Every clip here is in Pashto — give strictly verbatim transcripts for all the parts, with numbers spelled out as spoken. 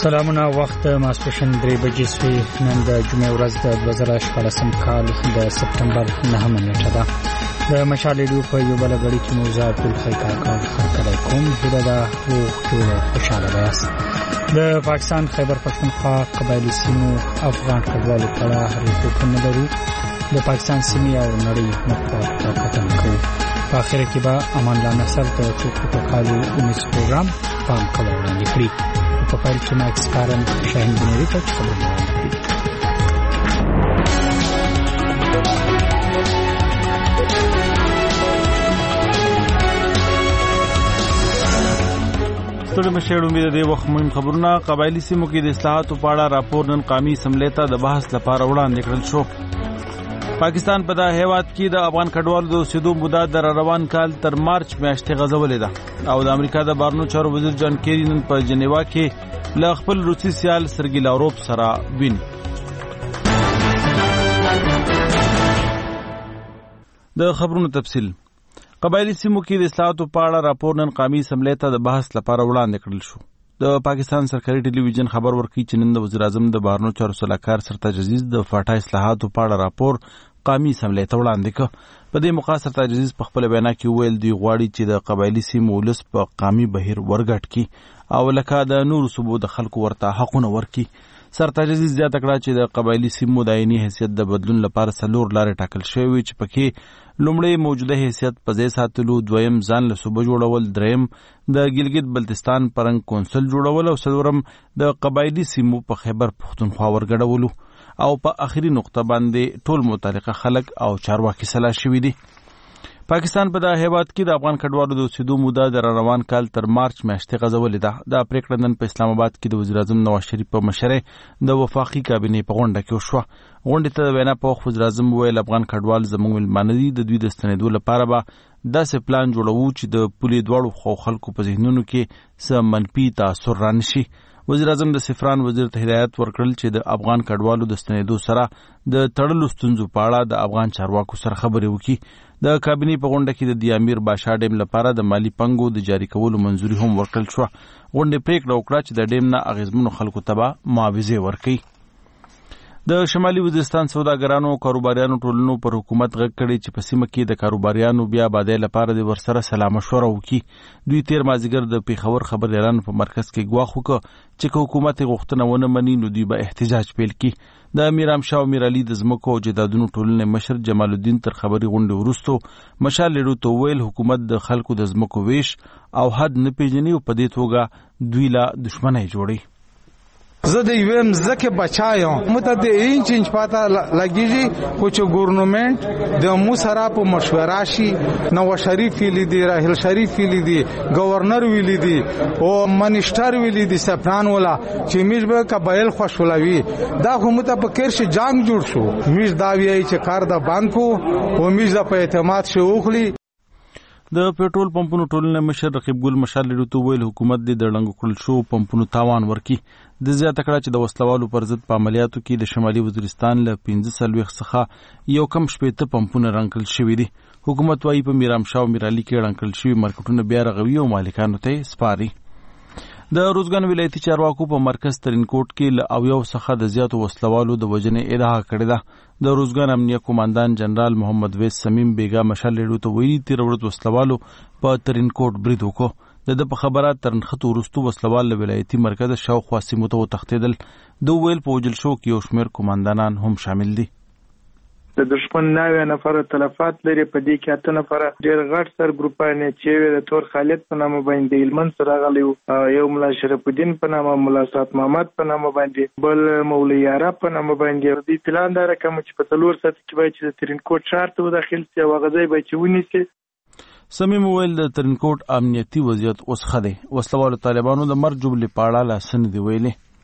سلامونه وخت ماسپښین درې بجې سوي. نن د جمعې ورځ د دوه زره شپاړسم کال د سپتمبر نهمه نیټه ده. د مشال ریډیو په یو بله غړي کې مو زه عبدالحی کاکړ خبرې کوم. هیله ده روغ جوړ او خوشحاله یاست. د پاکستان خیبر پښتونخوا قبایلي سیمو افغان کډوالو په اړه ریپورټونه لرو. د پاکستان سیمې او نړۍ مطبوعاتو ته کتنه کوو. په اخر کې به امان الله نصر د ټوکو ټکالو اونیز پروګرام پام کوه وړاندې کړي. په پیل کې ما اکسپارم شاهین بنيري ته خبرونه وکړي. ټول مشهور امید دی وخت مهم خبرونه. قبایلی سیمو کې د اصلاحاتو په اړه راپور نن قومي اسمبلی ته د بحث لپاره وړاندې کړل شو. پاکستان په دا هیواد کې د افغان کډوالو د اوسېدو موده د روان کال تر مارچ میاشتې غځولې ده او د امریکا د بهرنیو چارو وزیر جان کیری نن په جنیوا کې له خپل روسي سیال سرګی لاوروف سره وین. د خبرونو تفصیل. قبایلی سیمو کې د اصلاحاتو په اړه راپور نن قومي اسمبلی ته د بحث لپاره وړاندې کړل شو. د پاکستان سرکاري ټلویزیون خبر ورکړي چې نن د وزیر اعظم د بهرنیو چارو سلاکار سرتاج عزیز د فاټا اصلاحاتو په اړه راپور قومي اسمبلی ته وړاندې کړ. په دې موقع سرتاج عزیز په خپل بیان کې ویل دی غواړي چې د قبایلی سیمو ولس په قومي بهیر ورګټ کړي او لکه د نورو صوبو د خلکو ورته حقونه ورکړي. سرتاج عزیز زیاته کړه چې د قبایلی سیمو د عیني حیثیت د بدلون لپاره څلور لارې ټاکل شوې وي چې پکې لومړی موجوده حیثیت په ځای ساتلو، دویم ځان له صوبه جوړول، دریم د ګلګت بلتستان پرنګ کونسل جوړول او څلورم د قبایلی سیمو په خیبر پښتونخوا ورګډولو او په آخري نقطه باندې ټول متعلقه خلک او چارواکي سلا شوي دي. پاکستان په دا هیواد کې د افغان کډوالو د اوسېدو موده د روان کال تر مارچ میاشتې غځولې ده. دا پریکړه نن په اسلام آباد کې د وزیر اعظم نواز شریف په مشرۍ د وفاقي کابینې په غونډه کې وشوه. غونډې ته د وینا په وخت وزیر اعظم وویل افغان کډوال زموږ مېلمانه دي. د دوی د ستنېدو لپاره به داسې پلان جوړوو چې د پولې دواړو خوا خلکو په ذهنونو کې څه منفي تاثر رانشي. وزیر اعظم د سفران وزیر ته هدایت ورکړل چې د افغان کډوالو د ستنېدو سره د تړلو ستونزو په اړه د افغان چارواکو سره خبرې وکړي. د کابینې په غونډه کې د دی امیر باشا ډیم لپاره د مالی پنګو د جاری کولو منځوري هم ورکړل شوه. غونډې پریکړه وکړه چې د ډیم نه اغیزمنو خلکو ته به معاوضې ورکړي. د شمالي وزیرستان سوداګرانو او کاروباریانو ټولنو پر حکومت غږ کړی چې په سیمه کې د کاروباریانو بیا آبادۍ لپاره د ورسره سلا مشوره وکړي. دوی تیر مازدیګر د پیښور خبر اعلان په مرکز کې ګواښ وکړ چې که حکومت غوښتنه ونه مني نو دوی به احتجاج پیل کړي. د میرام شاه او میرعلي د ځمکو او جدادونو ټولنې مشر جمال الدین تر خبري غونډې وروسته مشال ریډیو ته ویل حکومت د خلکو د ځمکو ویش او حد نه پیژني او په دې توګه دوی له دښمنۍ جوړي. زه د یو مزکه بچایم مته د انچ انچ پاته لګیږي خو چې ګورنمنت د مو سره په مشوره شي. نواز شریف ویلی دی، راحیل شریف ویلی دی، گورنر ویلی دی او منیسټر ویلی دی سپران ولا چې میش به قبایل خوشولوي. دا خو مته په کېرش جنگ جوړ شو. میش دا ویي چې کار د باندې کو او میش د په اعتماد شو خلی. د پېټرول پمپونو ټولنې مشر رقیب ګل مشال ریډیو ته ویل حکومت دې د ړنګو کړل شو پمپونو تاوان ورکړي. د زیاته کړه چې د وسلوالو پر ضد په عملیاتو کې د شمالي وزیرستان له پنځه څلوېښت څخه یو کم شپېته پمپونه رنګ کړل شوي دي. حکومت وايي په میرام شاه او میرعلي کې رنګ کړل شوي مارکیټونه بیا رغوي او مالکانو ته سپاري. د روزګان ولایتي چارواکو په مرکز ترینکوټ کې له اویاو څخه د زیاتو وسلوالو د وژنې ادعا کړې ده. د روزګان امنیه قوماندان جنرال محمد ویس سمیم بیګا مشال ریډیو ته ویلي تیر ورځ وسلوالو په ترینکوټ برید وکړ. د ده په خبره تر نښتو وروستو وسلوال له ولایتي مرکز شاوخوا سیمو ته وتښتېدل. ده وویل په وژل شوو کې یو شمېر قوماندانان هم شامل دي. د دشمن ناوې نفر تلفات لري. په دې کې اته نفر ډېر غټ سر ګروپانه چې د تور خالد په نامه باندې هلمند سره راغلی وو، یو ملا شرف الدین په نامه، ملا سات محمد په نامه باندې، بل مولوي یاره په نامه باندې. دې پلان دا رقم چې په څلور ساعت کې باید چې د ترینکوټ ښار ته داخل شي او هغه ځای باید چې ونیسي. سمیم ویل د ترینکوټ امنیتي وضعیت اوس ښه دی. وسلوالو طالبانو د مرګ جبلې په اړه لا څه نه دي ویلي.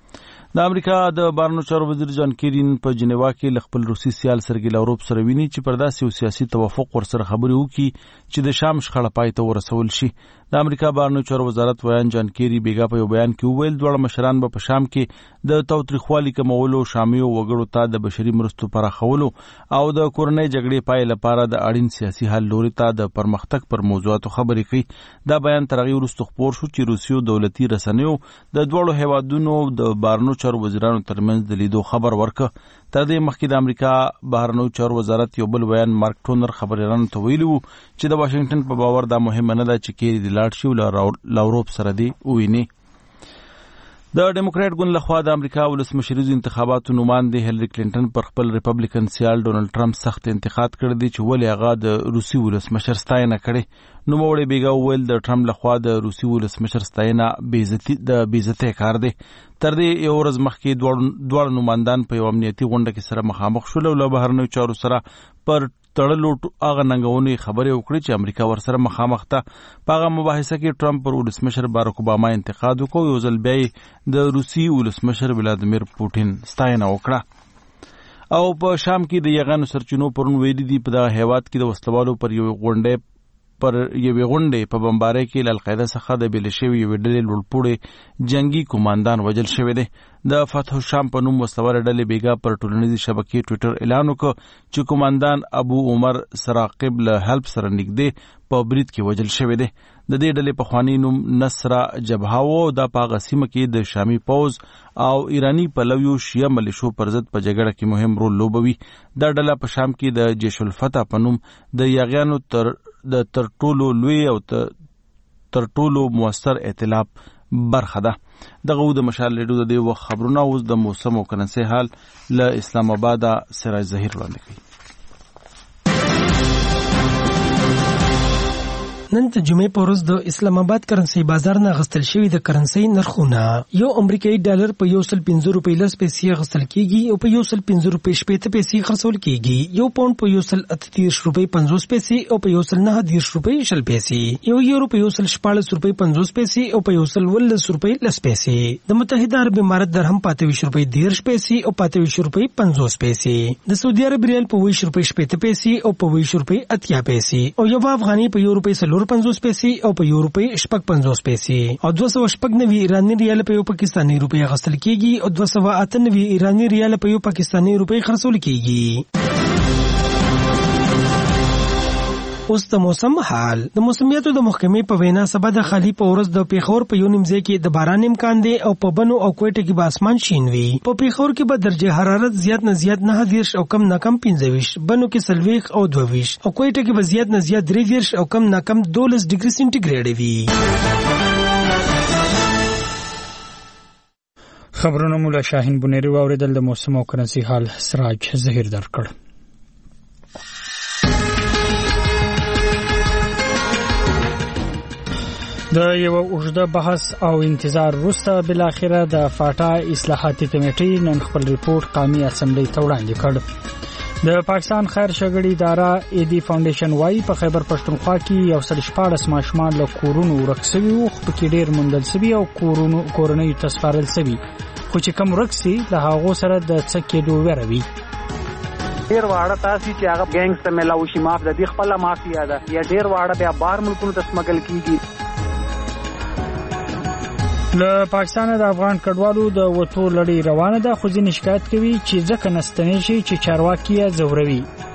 د امریکا د بهرنیو چارو وزیر جان کیری په جنیوا کې له خپل روسي سیال سرګي لاوروف سره ویني چې پر داسې سیاسي توافق ورسره خبرې وکړي چې د شام شخړه پای ته ورسول شي. د امریکا بهرنیو چارو وزارت ویان جان کیری بیګا په یو بیان کې وویل دواړه مشران به په شام کې د تاوتریخوالي کمولو، شامي وګړو ته د بشري مرستو پراخولو او د کورنۍ جګړې پای لپاره د اړین سیاسي حل لوري ته د پرمختګ پر موضوعاتو خبرې کوي. دا بیان تر هغې وروسته خپور شو چې روسیو دولتي رسنیو د دواړو هیوادونو د بهرنیو چارو وزیرانو ترمنځ د لیدو خبر ورکړ. تر دې مخکې د امریکا بهرنیو چارو وزارت یو بل بیان مارک ټونر خبريالانو ته ویلي وو چې د واشنگټن په باور دا مهمه نه ده چې کیری د لاړ شي او لاوروف سره دی وویني. د ډیموکراټ ګوند لخوا د امریکا ولسمشریزو انتخاباتو نوماندې هیلری کلینټن پر خپل ریپبلیکن سیال ډونالډ ټرمپ سخت انتقاد کړی دی چې ولې هغه د روسي ولسمشر ستاینه کړې. نوموړی بیګا وویل د ټرمپ لخوا د روسي ولسمشر ستاینه د بېعزتۍ کار دی. تر دې یو ورځ مخکې دواړه نوماندان په یو امنیتي غونډه کې سره مخامخ شول او له بهرنیو چارو سره پر تړلو هغه ننګونې خبرې وکړې چې امریکا ورسره مخامخ ده. په هغه مباحثه کې ټرمپ پر ولسمشر باراک اوباما انتقاد وکړ، یو ځل بیا یې د روسي ولسمشر ولادیمیر پوټین ستاینه وکړه. او په شام کې د یغانو سرچینو پرون ویلي دي په دغه هیواد کې د وسلوالو پر یو غونډې پر یوې غونډې په بمبارۍ کې له القاعده څخه د بېلې شوې یوې ډلې لوړپوړی جنګي کمانډان وژل شوی دی. د فتح الشام په نوم وسلوالې ډلې بیګا پر ټولنیزې شبکې ټویټر اعلان وکړ چې کمانډان ابو عمر سراقب له حلب سره نږدې په برید کې وژل شوی دی. د دې ډلې پخوانی نوم نصره جبهه و. دا په هغه سیمه کې د شامي پوځ او ایرانی پلویو شیعه ملیشو پر ضد په جګړه کې مهم رول لوبوي. دا ډله په شام کې د جیش الفتح په نوم د یاغیانو تر د تر ټولو لوی او تر ټولو موثر ائتلاف برخه ده. دغه د مشال ریډیو د دې وخت خبرونه اوس د موسم او کرنسي حال له اسلام آباد سراج ظهیر وړاندې کوي. نن د جمعې په ورځ د اسلام آباد کرنسي بازار نه غستل شوی د کرنسي نرخونه یو امریکایي ډالر په یو سل پنځه روپۍ لس پیسې غستل کیږي او په یو سل پنځه روپۍ شپېته پیسې خرڅول کیږي. یو پاوند په یو سل اته دېرش روپۍ پنځوس پیسې او په یو سل نهه دېرش روپۍ شل پیسې، یو یورو په یو سل شپاړس روپۍ پنځوس پیسې او په یو سل ولس روپۍ لس پیسې. د متحده عرب امارات درهم په اته ویشت روپۍ دېرش پیسې او په اته ویشت روپۍ پنځوس پیسې. د سعودي عرب ریال په ویشت روپۍ شپېته پیسې او په ویشت روپۍ اتیا پیسې او یو افغاني په یو روپۍ سلور پنځوس پیسې او په یو روپۍ شپږ پنځوس پیسې او دوه سوه شپږ نوي ایراني ریال په یو پاکستاني روپۍ اخیستل کیږي او دوه سوه اته نوي ایراني ریال په یو پاکستاني روپۍ خرڅول کیږي. اوس د موسم حال. د موسمیاتو د محکمې په وینا سبا د خالی په ورځ د پیښور په یو نیمځای کې د باران امکان دی او په بنو او کوټه کې به اسمان شین وي. په پیښور کې به درجه حرارت زیات نه زیات نه دېرش او کم نه کم پنځه ویشت، بنو کې څلوېښت او دوه ویشت او کوټه کې به زیات نه زیات درې دېرش او کم نه کم دولس ډیګري سینټیګریډ وي. خبرونه مولا شاهین بنيري واوریدل. د موسم او کرنسي حال سراج ظهیر درکړ. د یو اوږده بحث او انتظار وروسته بل اخره د فاټا اصلاحاتي کمیټې نن خپل ریپورت قومي اسمبلی ته وړاندې کړ. د پاکستان خیر شګړې اداره ای ډي فاونډیشن وايي په خیبر پښتونخوا کې یو سل شپاړس ماشومان له کورونو ورک شوي وو، خو پکې ډېر موندل شوي او کورونو کورنۍ ته سپارل شوي، خو چې کم ورک سي له هغو سره د څه کېدو ویره وي. ډیر واړه تاسو چې هغه ګینګز ته ملاوي شي ماف د دې خپل مافیا ده یا ډیر واړه بیا بار ملکونو ته سمګل کیږي. له پاکستان د افغان کډوالو د وټو لړۍ روانه ده، خو ځینې شکایت کوي چې ځکه نستنې شي چې چارواکي یې زوروي.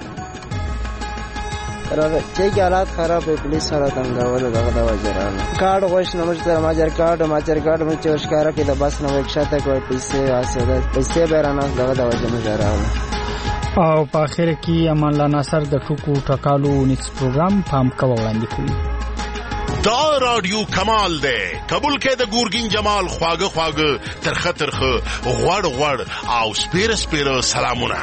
راغه چې حالات خراب وي پولیس سره دنګول دغه د وجرانه کارت غوښ نه مجر ماجر کارت ماجر کارت مې چې ښکارا کې د بس نو وکښاته کوي پیسې واسه د پیسې بیرانه دغه د وجه مجرانه. او په اخر کې امان الله ناصر د ټوکو ټکالو نیکس پروګرام پام کا وړاندې کوي. دا رادیو کمال ده قبول کې د ګورګین جمال خواږه خواږه ترخه ترخه غوړ غوړ او سپیر سپیر سلامونه.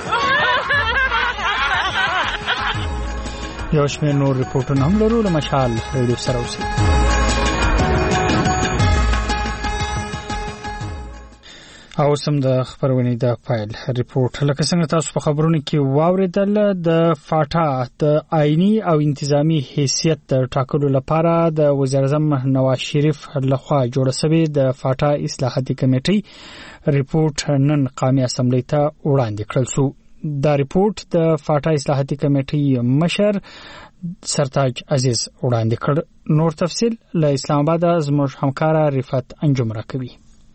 یو شمېر نور ریپورټونه هم لرو. له مشال ریډیو سره اوسئ. او سم د خبرونې د فایل ریپورت لکه څنګه تاسو په خبرونو کې واوریدل د فاټا د آئینی او انتظامی حیثیت ټاکلو لپاره د وزیر اعظم نواز شریف لخوا جوړه شوې د فاټا اصلاحاتي کمیټې ریپورت نن قومي اسمبلی ته وړاندې کړل شو. دا ریپورت د فاټا اصلاحاتي کمیټې مشر سرتاج عزیز وړاندې کړ. نور تفصیل له اسلام آباد زموږ همکار رفعت انجم راکوي.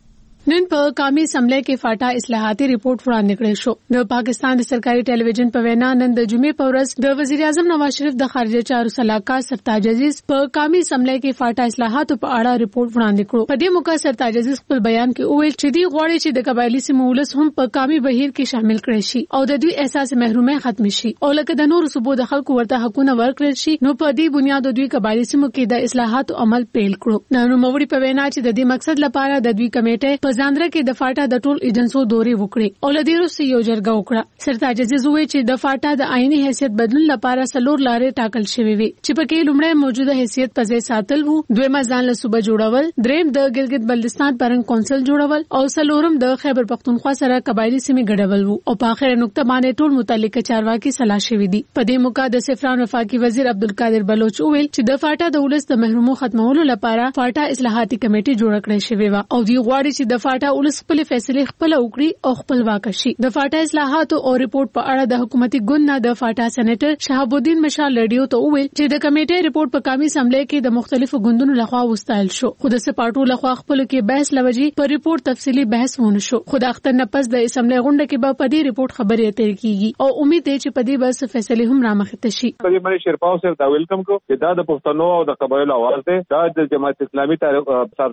نن په قومي اسمبلی کې فاټا اصلاحاتي ریپورت وړاندې کړی شو. د پاکستان د سرکاري ټلویزیون په وینا نن د جمعې په ورځ د وزیر اعظم نواز شریف د خارجه چارو سلاکار سرتاج عزیز په قومي اسمبلی کې فاټا اصلاحاتو په اړه ریپورت وړاندې کړو. په دې موقع سرتاج عزیز خپل بیان کې وویل چې دی غواړي چې د قبایلی سیمو ولس هم په قومي بهیر کې شامل کړي شي او د دوی احساس محرومي ختم شي او لکه د نورو صوبو د خلکو ورته حقونه ورکړل شي. نو په دې بنیاد د دوی قبایلی سیمو کې د اصلاحاتو عمل پیل کړو. نو نوموړي په وینا چې د دې مقصد لپاره د دوی کمیټه په ځاندره کې د فاټا د ټول ایجنسو دوري وکړي او لدی روسي یو جرګه وکړه. سرتاج عزیز وویل چې د فاټا د آئینی حیثیت بدلون لپاره سلور لارې ټاکل شوې وي چې پکې لومړی موجوده حیثیت په ځای ساتل وو، دویم ځان له صوبه جوړول، دریم د ګلګت بلتستان پرنګ کونسل جوړول او څلورم د خیبر پختونخوا سره قبایلی سیمې ګډول وو او په اخر نقطه باندې ټول متعلقه چارواکي صلاح شوې دي. په دې موقع د سفران وفاقي وزیر عبدالقادر بلوچ وویل چې د فاټا د ولس د محرومو ختمولو لپاره فاټا اصلاحاتي کمیټه جوړه کړې شوې و او دی غواړي چې د فاټا ولس خپل فیصله خپل وکړي او خپل واکشي. د فاټا اصلاحاتو او ریپورت په اړه د حکومتي ګوند نه د فاټا سېنیټر شهاب الدین مشال رادیو ته وویل چې د کمیټې ریپورت په قومي اسمبلی کې د مختلفو ګوندونو لخوا وستایل شو. خو د سپاټو لخوا خپل کې بحث لوجي په ریپورت تفصیلی بحث ونه شو. خو د اختر نه پس د اسمبلی غونډه کې به په دې ریپورت خبرې اترې کیږي او امید دی چې په دې بس فیصله هم رامخته شي. په دې باندې شیرپاو سره دا ویلکم کو چې دا د پښتنو او د قبایلو اواز دی. دا د جماعت اسلامي تاریخ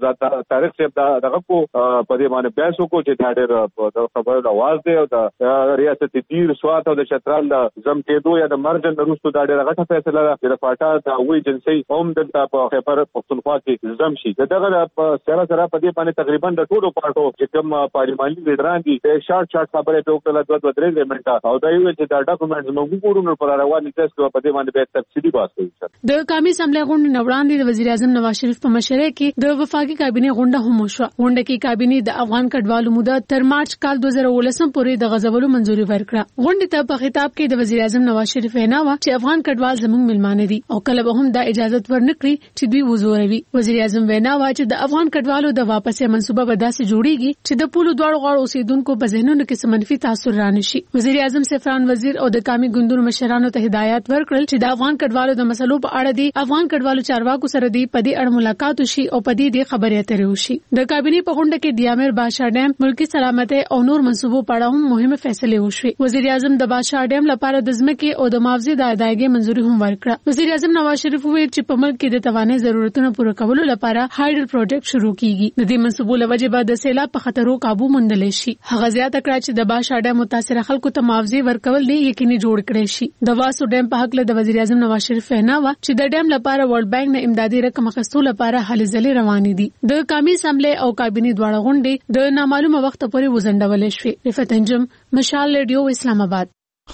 تاریخ سے دا دغه کو په دې باندې بحث وکړو چې دا ډېر د خبرو आवाज دی او د ریاست دیر سوات او د شترال د زم کېدو یا د مرجن وروسته دا ډېره غټه فیصله ده چې د فاټا د وی جنسي هم د په خیبر پختونخوا کې زم شي. دغه سره سره په دې باندې تقریبا د ټولو پارټو چې کوم پارلماني لیډران دي شارټ شارټ خبرې په وکړه د دوه درې منټه او دا یو چې دا ډاکومېنټ موږ ګورو پر رواني تاسو په دې باندې به تفصیلي بحث کوو. د قومي اسمبلی غونډې وړاندې د وزیر اعظم نواز شریف په مشرۍ کې د وفاقي کابینې غونډه هم وشوه. غونډه کې کابینې د افغان کډوالو موده تر مارچ کال دوه زره ولسم پورې د غزولو منځوري ورکړه. غونډې ته په خطاب کې د وزیر اعظم نواز شریف وینا و چې افغان کډوال زموږ ملمانه دي او کله به هم دا اجازه ورنکړي چې دوی وزوروي. وزیر اعظم وینا و چې د افغان کډوالو د واپسې منصوبه به داسې جوړیږي چې د پولو دواړو غاړو اوسیدونکو په ذهنونو کې منفي تاثر رانشي. وزیر اعظم سفران وزیر او د قومي ګوندونو مشرانو ته هدایت ورکړل چې د افغان کډوالو د مسلو په اړه دي افغان کډوالو چارواکو سره دی په دې اړه ملاقات وشي او په دې د خبرې اترې وشي. د کابینې په غونډه کې د امیر بادشاه ډیم ملکی سلامتۍ او نور منصوبو په اړه هم مهمه فیصله وشوه. وزیر اعظم د بادشاه ډیم لپاره د ځمکې او د معاوضې د ادایګۍ منځوري هم ورکړه. وزیر اعظم نواز شریف وویل چې په ملک کې د توانایي ضرورتونو پوره کولو لپاره هایډل پروجیکټ شروع کیږي. د دې منصوبو لوجه به د سیلاب په خطرو قابو موندل شي. هغه زیاته کړه چې د بادشاه ډیم متاثره خلکو ته معاوضې ورکول نه یقیني جوړ کړي شي. د واسو ډیم په حق له د وزیر اعظم نواز شریف وینا و چې د ډیم لپاره ورلد بانک نه امدادي رقم اخیستو لپاره هلې ځلې روانې دي. د قومي اسمبلی او کابینې دواړه غونډې د نامعلومه وخت پورې وزندولې شوې. رفعت انجم، مشال ریډیو، اسلام آباد.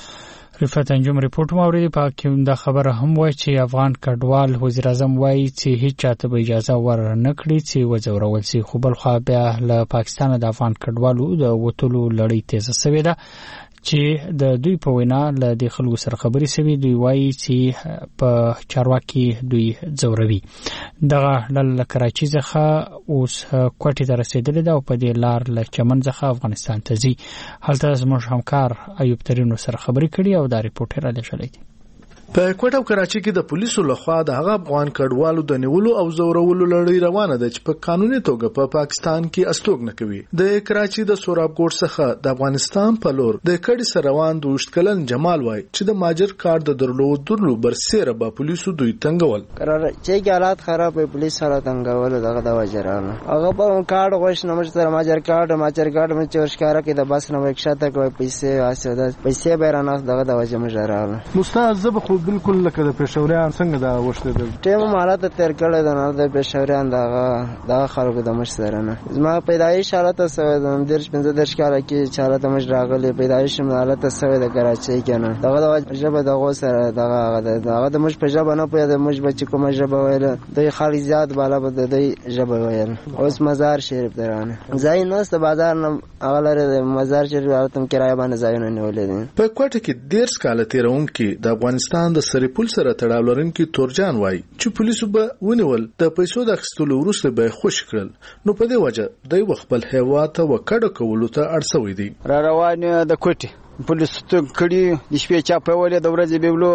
رفعت انجم ریپورت موري په کې دا خبره هم وایي چې افغان کډوال وزیر اعظم وایي چې هیڅ چاته به اجازه ورنه کړي چې وځورول شي. خو بل خو بیا له پاکستان د افغان کډوالو د وټولو لړۍ تیزه شوې ده چې د دوی په وینا له د خلکو سره خبرې شوي. دوی وایي چې په چارواکي دوی ځوروي. دغه له کراچۍ څخه اوس کوټې ته رسېدلې ده او په دې لار له چمن څخه افغانستان ته ځي. هلته زموږ همکار ایوب ترینو سره خبرې کړي او دا ریپورټ یې رالیږلی دی. په کوټه او کراچۍ کې د پولیسو لخوا د هغه افغان کډوالو د نیولو او زورولو لړۍ روانه ده چې په قانوني توګه په پا پاکستان کې استوګنه کوي. د کراچۍ د سوراب ګوټ څخه د افغانستان په لور د کډي سره روان د وشت کلن جمال وای چې د ماجر کار د درلودلو برسېره به پولیسو دوی تنګول. کراچۍ کې حالات خراب وي، پولیس سره تنګول دغه د وجرانه هغه په کارت غوښ نه مشتر ماجر کارت ماجر کارت مې چورشکاره کې د بس نه وښته کوي پیسې واسه د پیسې بیرانه دغه د وجه مجرانه مستعذب خو بالکل لکه د پېښوریان څنګه دا وشته د ټیم حالت تیر کړی د نه د پېښوریان دغه دغه خلکو د مش سره نه زما پیدایش حالت سره د درش پنځه درش کال کې چاله د مش راغلی پیدایش حالت سره د کراچۍ کنه دغه د ژبه دغه سره دغه دغه د مش په ژبه نه پوهه د مش بچی کومه ژبه ویل د خالي زیات بالا بده د ژبه ویل اوس مزار شریف درانه ځای نه ست بازار نه اغلره د مزار شریف حالتم کرایه باندې ځای نه نیولې دي په کوټه کې ډیر سکاله تیرون کې د افغانستان د سریپول سره تړاو لرونکي تورجان وای چې پولیسو به ونیول د پیسو د اخیستلو وروسته به خوش کړل نو په دې وجه د خپل هیواد ته وکړه کولو ته اړسوي دي را روان د کوټه پولیس ته کړي د شپې چا په ولې د ورځې بیبلو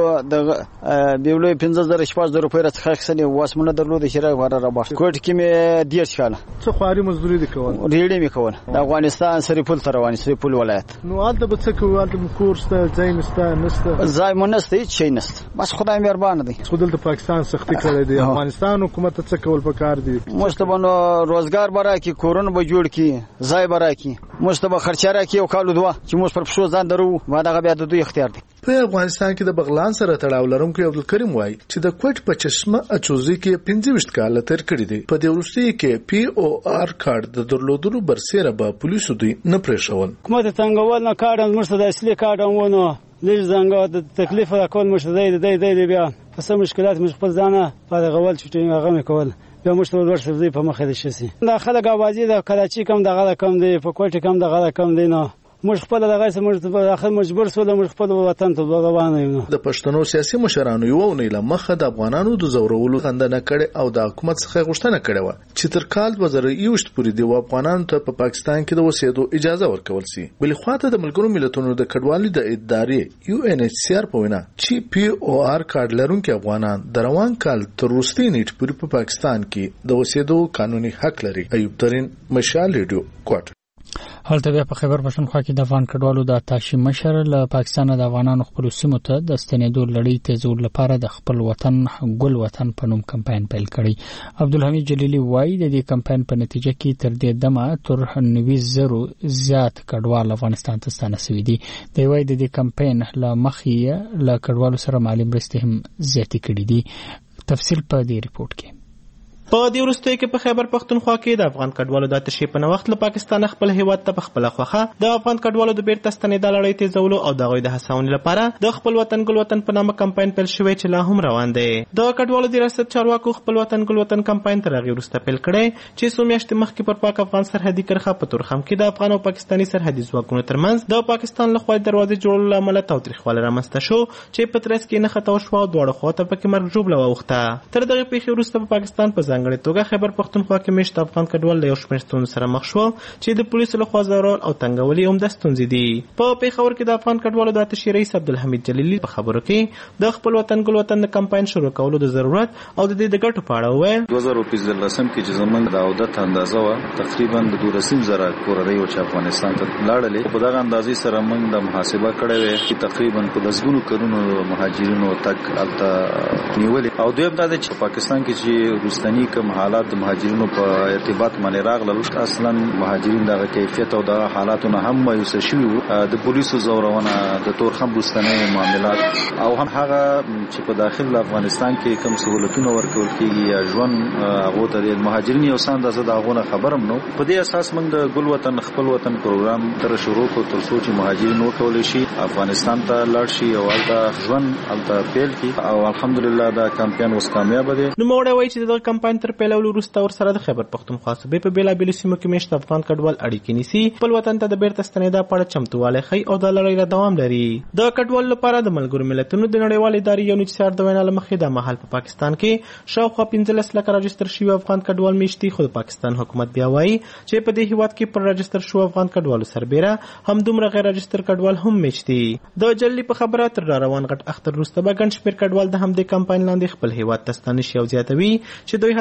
د بیبلو پنځه زره شپږ زره روپۍ راڅخه اخیستنې واسمنه درلود چې را را باش کوټ کې مې ډېر شاله څه خواري مزدوري دي کول ریډي مې کول د افغانستان سریپول ته روان سریپول ولایت نو البته به څه کوو البته کورس ته ځای نشته نشته ځای مو نشته هیڅ شی نشته بس خدای مهربان دی خو دلته پاکستان سختي کړی دی افغانستان حکومت څه کول پکار دی مشتبه روزګار برا کی کورونه به جوړ کی ځای برا کی مشتبه خرچاره کی او کالو دوا چې موږ پر پښو ځان درو ما دغه بیا د دوی اختیار دی په افغانستان کې د بغلان سره تړاو لرونکي عبدالکریم وای چې د کوټ په چشمه اچوزي کې پنځه وشت کال تر کړی دی په دې وروستي کې پی او آر کارت د درلودلو برسره به پولیسو دوی نه پرېښول حکومت څنګه ول نه کارت مرسته د اصلي کارت ونه لږ څنګه د تکلیف راکول مرسته دی دی دی بیا څه مشکلات مش خپل ځانه په غول چې هغه مې کول بیا مشته ورسره دی په مخه دي شي دا خلک اوازې د کراچي کم دغه کم دی په کوټه کم دغه کم دی نه موږ خپل دغه سم موږ داخل مجبور سو موږ خپل وطن ته روان یو د پښتنو سیاسي مشرانو یو نه لمخه د افغانانو د زورولو خندنه کړي او د حکومت څخه غوښتنه کړي و چې تر کال دوه زره یوویشت پورې د افغانانو ته په پاکستان کې د اوسېدو اجازه ورکول شي بل خواته د ملګرو ملتونو د کډوالۍ د ادارې یو ان ایچ سی آر په وینا چې پی او آر کارت لرونکي افغانان د روان کال تر وروستي نیټ پورې په پاکستان کې د اوسېدو قانوني حق لري ایوب ترين مشال ریډیو کوټ هلته بیا په خیبر پښتونخوا کې د افغان کډوالو د تاشي مشر له پاکستان د افغانانو خپل سیمو ته د ستنېدو لړۍ تیزول لپاره د خپل وطن ګل وطن په نوم کمپاین پیل کړی عبدالحمید جلیلی وایي د دې کمپاین په نتیجه کې تر دې دمه تر نوي زرو زیات کډوال افغانستان ته ستانه شوي دي دی وایي د دې کمپاین له مخې له کډوالو سره مالي مرستې هم زیاتې کړي دي تفصیل په دې ریپورت کې په دې وروستیو کې په خیبر پښتونخوا کې د افغان کډوالو د تشریف په وخت له پاکستان خپل هیواد ته په خپل خوخه د افغان کډوالو د بیرته ستنېدا لړۍ تیزولو او د غوي د هڅونې لپاره د خپل وطن ګل وطن په نامه کمپاین پیل شوی چې لا هم روان دی د کډوالو د ریاست چارواکو خپل وطن ګل وطن کمپاین تر هغه وروسته پیل کړی چې څو میاشتې مخکې پر پاک افغان سرحدي کرښه په تورخم کې د افغان او پاکستاني سرحدي ځواکونو ترمنځ د پاکستان لخوا دروازې جوړولو له امله تاوتریخوالی رامنځته شو چې په ترڅ کې نه خطا شو دواړه خواته پکې مرګ ژوبله واوښته تر دغه پیښې وروسته په پاکستان په ځانګړې توګه خیبر پښتونخوا کې مشت افغان کډوال له یو شمېر ستونزو سره مخ شو چې د پولیسو لخوا ځورول او تنګولي عمده ستونزې دي په پیښور کې د افغان کډوالو د اتشي رئیس عبدالحمید جلیلی په خبرو کې د خپل وطن ګل وطن د کمپاین شروع کولو د ضرورت او د دې د ګټو په اړه وویل دوه زره پنځلسم کې چې زمونږ د عودت اندازه وه تقریبا د دولسم زره کورنۍ چې افغانستان ته لاړلې په دغه اندازې سره موږ د محاسبه کړې وې چې تقریبا په لسګونو کلونو مهاجرینو تک هلته نیولې او دویم دا دی چې پاکستان کې چې وروستني کوم حالات د مهاجرینو په ارتباط باندې راغلل اصلا مهاجرین دغه کیفیت او دغه حالاتونه هم مایوسه شوي وو د پولیسو زورونه د تورخم بوستنۍ معاملات او هم هغه چې په داخل افغانستان کې کوم سہولتونه ورکول کېږي یا ژوند هغو ته د مهاجرین یو څه اندازه د هغو نه خبر هم نو په دې اساس موږ د ګل وطن خپل وطن پروګرام تر شروع کړو تر څو چې مهاجرین وټولی شي افغانستان ته لاړ شي او هلته ژوند هلته پیل کړي او الحمدلله دا کمپاین اوس کامیابه دی نوموړی وایي چې دغه کمپاین تر پیلولو وروسته ورسره د خیبر پښتونخوا صوبې په بېلابېلو سیمو کې مېشت افغان کډوال اړیکې نیسي خپل وطن ته د بیرته ستنېدا په اړه چمتووالی ښیي او دا لړۍ لا دوام لري د کډوالو لپاره د ملګرو ملتونو د نړیوالې ادارې یو نچ سر د وینا له مخې دا مهال په پاکستان کې شاوخوا پنځلس لکه راجستر شوي افغان کډوال مېشتي خو د پاکستان حکومت بیا وایي چې په دې هیواد کې پر راجستر شو افغان کډوالو سربیره همدومره غیر راجستر کډوال هم مېشتي د جلي په خبره تر راروان غټ اختر وروسته به ګڼ شمېر کډوال د همدې کمپاین لاندې خپل هیواد ته ستانه شي او زیاتوي چې دوی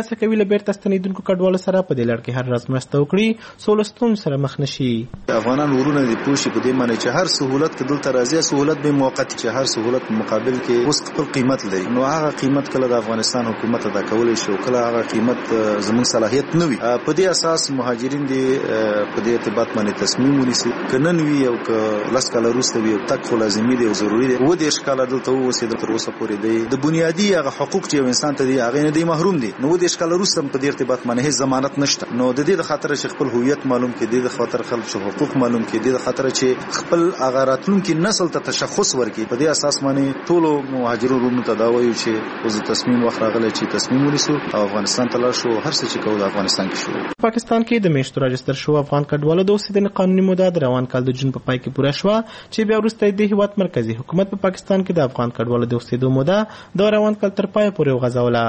هڅه کوي له بیرته ستنېدونکو کډوالو سره په دې لړ کې هر ورځ مرسته وکړي څو له ستونزو سره مخ نه شي. افغانان ورونه دي پوه شي په دې معنی چې هر سهولت که دلته راځي سهولت به موقت چې هر سهولت په مقابل کې اوس خپل قیمت لري. نو هغه قیمت کله د افغانستان حکومت ادا کولی شي او کله هغه قیمت زموږ صلاحیت نه وي. په دې اساس مهاجرین دي په دې ارتباط باندې تصمیم ونیسي که نن وي او که لس کاله وروسته وي تک خو لازمي دی او ضروري دی. اووه دېرش کاله دلته واوسېدل تر اوسه پورې دی د بنیادي هغه حقوق چې یو انسان ته دي هغې نه دی محروم دي. نو اووه دېرش کاله وروسته په دې ارتباط باندې هېڅ ضمانت نشته. نو د دې د خاطره چې خپل هویت معلوم کړي، د دې د خاطر خپل حقوق معلوم کړي، د دې د خاطره چې خپل هغه راتلونکي نسل ته تشخص ورکړي، په دې اساس باندې ټولو مهاجرو ورونو ته دا وایو چې اوس د تصمیم وخت راغلی چې تصمیم ونیسو او افغانستان ته لاړ شو. هر څه چې کوو د افغانستان کې شو. پاکستان کې د میاشتو راجستر شو افغان کډوالو د اوسېدنې قانوني موده د روان کال د جون په پای کې پوره شوه چې بیا وروسته د هیواد مرکزی حکومت په پاکستان کې د افغان کډوالو د اوسېدو موده د روان کال تر پای پورې وغځوله.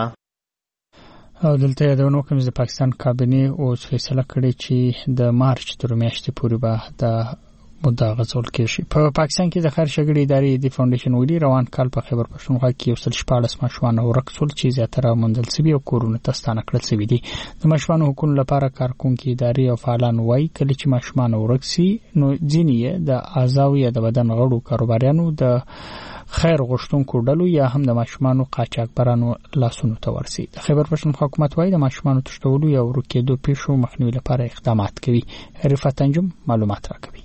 او دلته یادونه کوم چې د پاکستان کابینه اوس فیصله کړې چې د مارچ تر میاشتې پورې به د مدعا غځول کېږي. په پاکستان کې د خیر شګړې ادارې د فاونډیشن ویلي روان کال په خیبر پښتونخوا کې یو سل شپاړس ماشومان ورک شول چې زیاتره موندل شوي او کورونه ته ستانه کړل شوي دي. د ماشومانو حقوقو لپاره کارکونکي ادارې او فعالان وایي کله چې ماشومان ورک شي نو ځینې یې د اعضاو یا د بدن غړو کاروباریانو د خیر غوښتونکو ډلو یا هم د ماشومانو قاچاقبرانو لاسونو ته ورسي. د خیبر پښتونخوا حکومت وایي د ماشومانو تښتولو یا ورکېدو پیښو مخنیوي لپاره اقدامات کوي. رفعت انجم معلومات راکوي.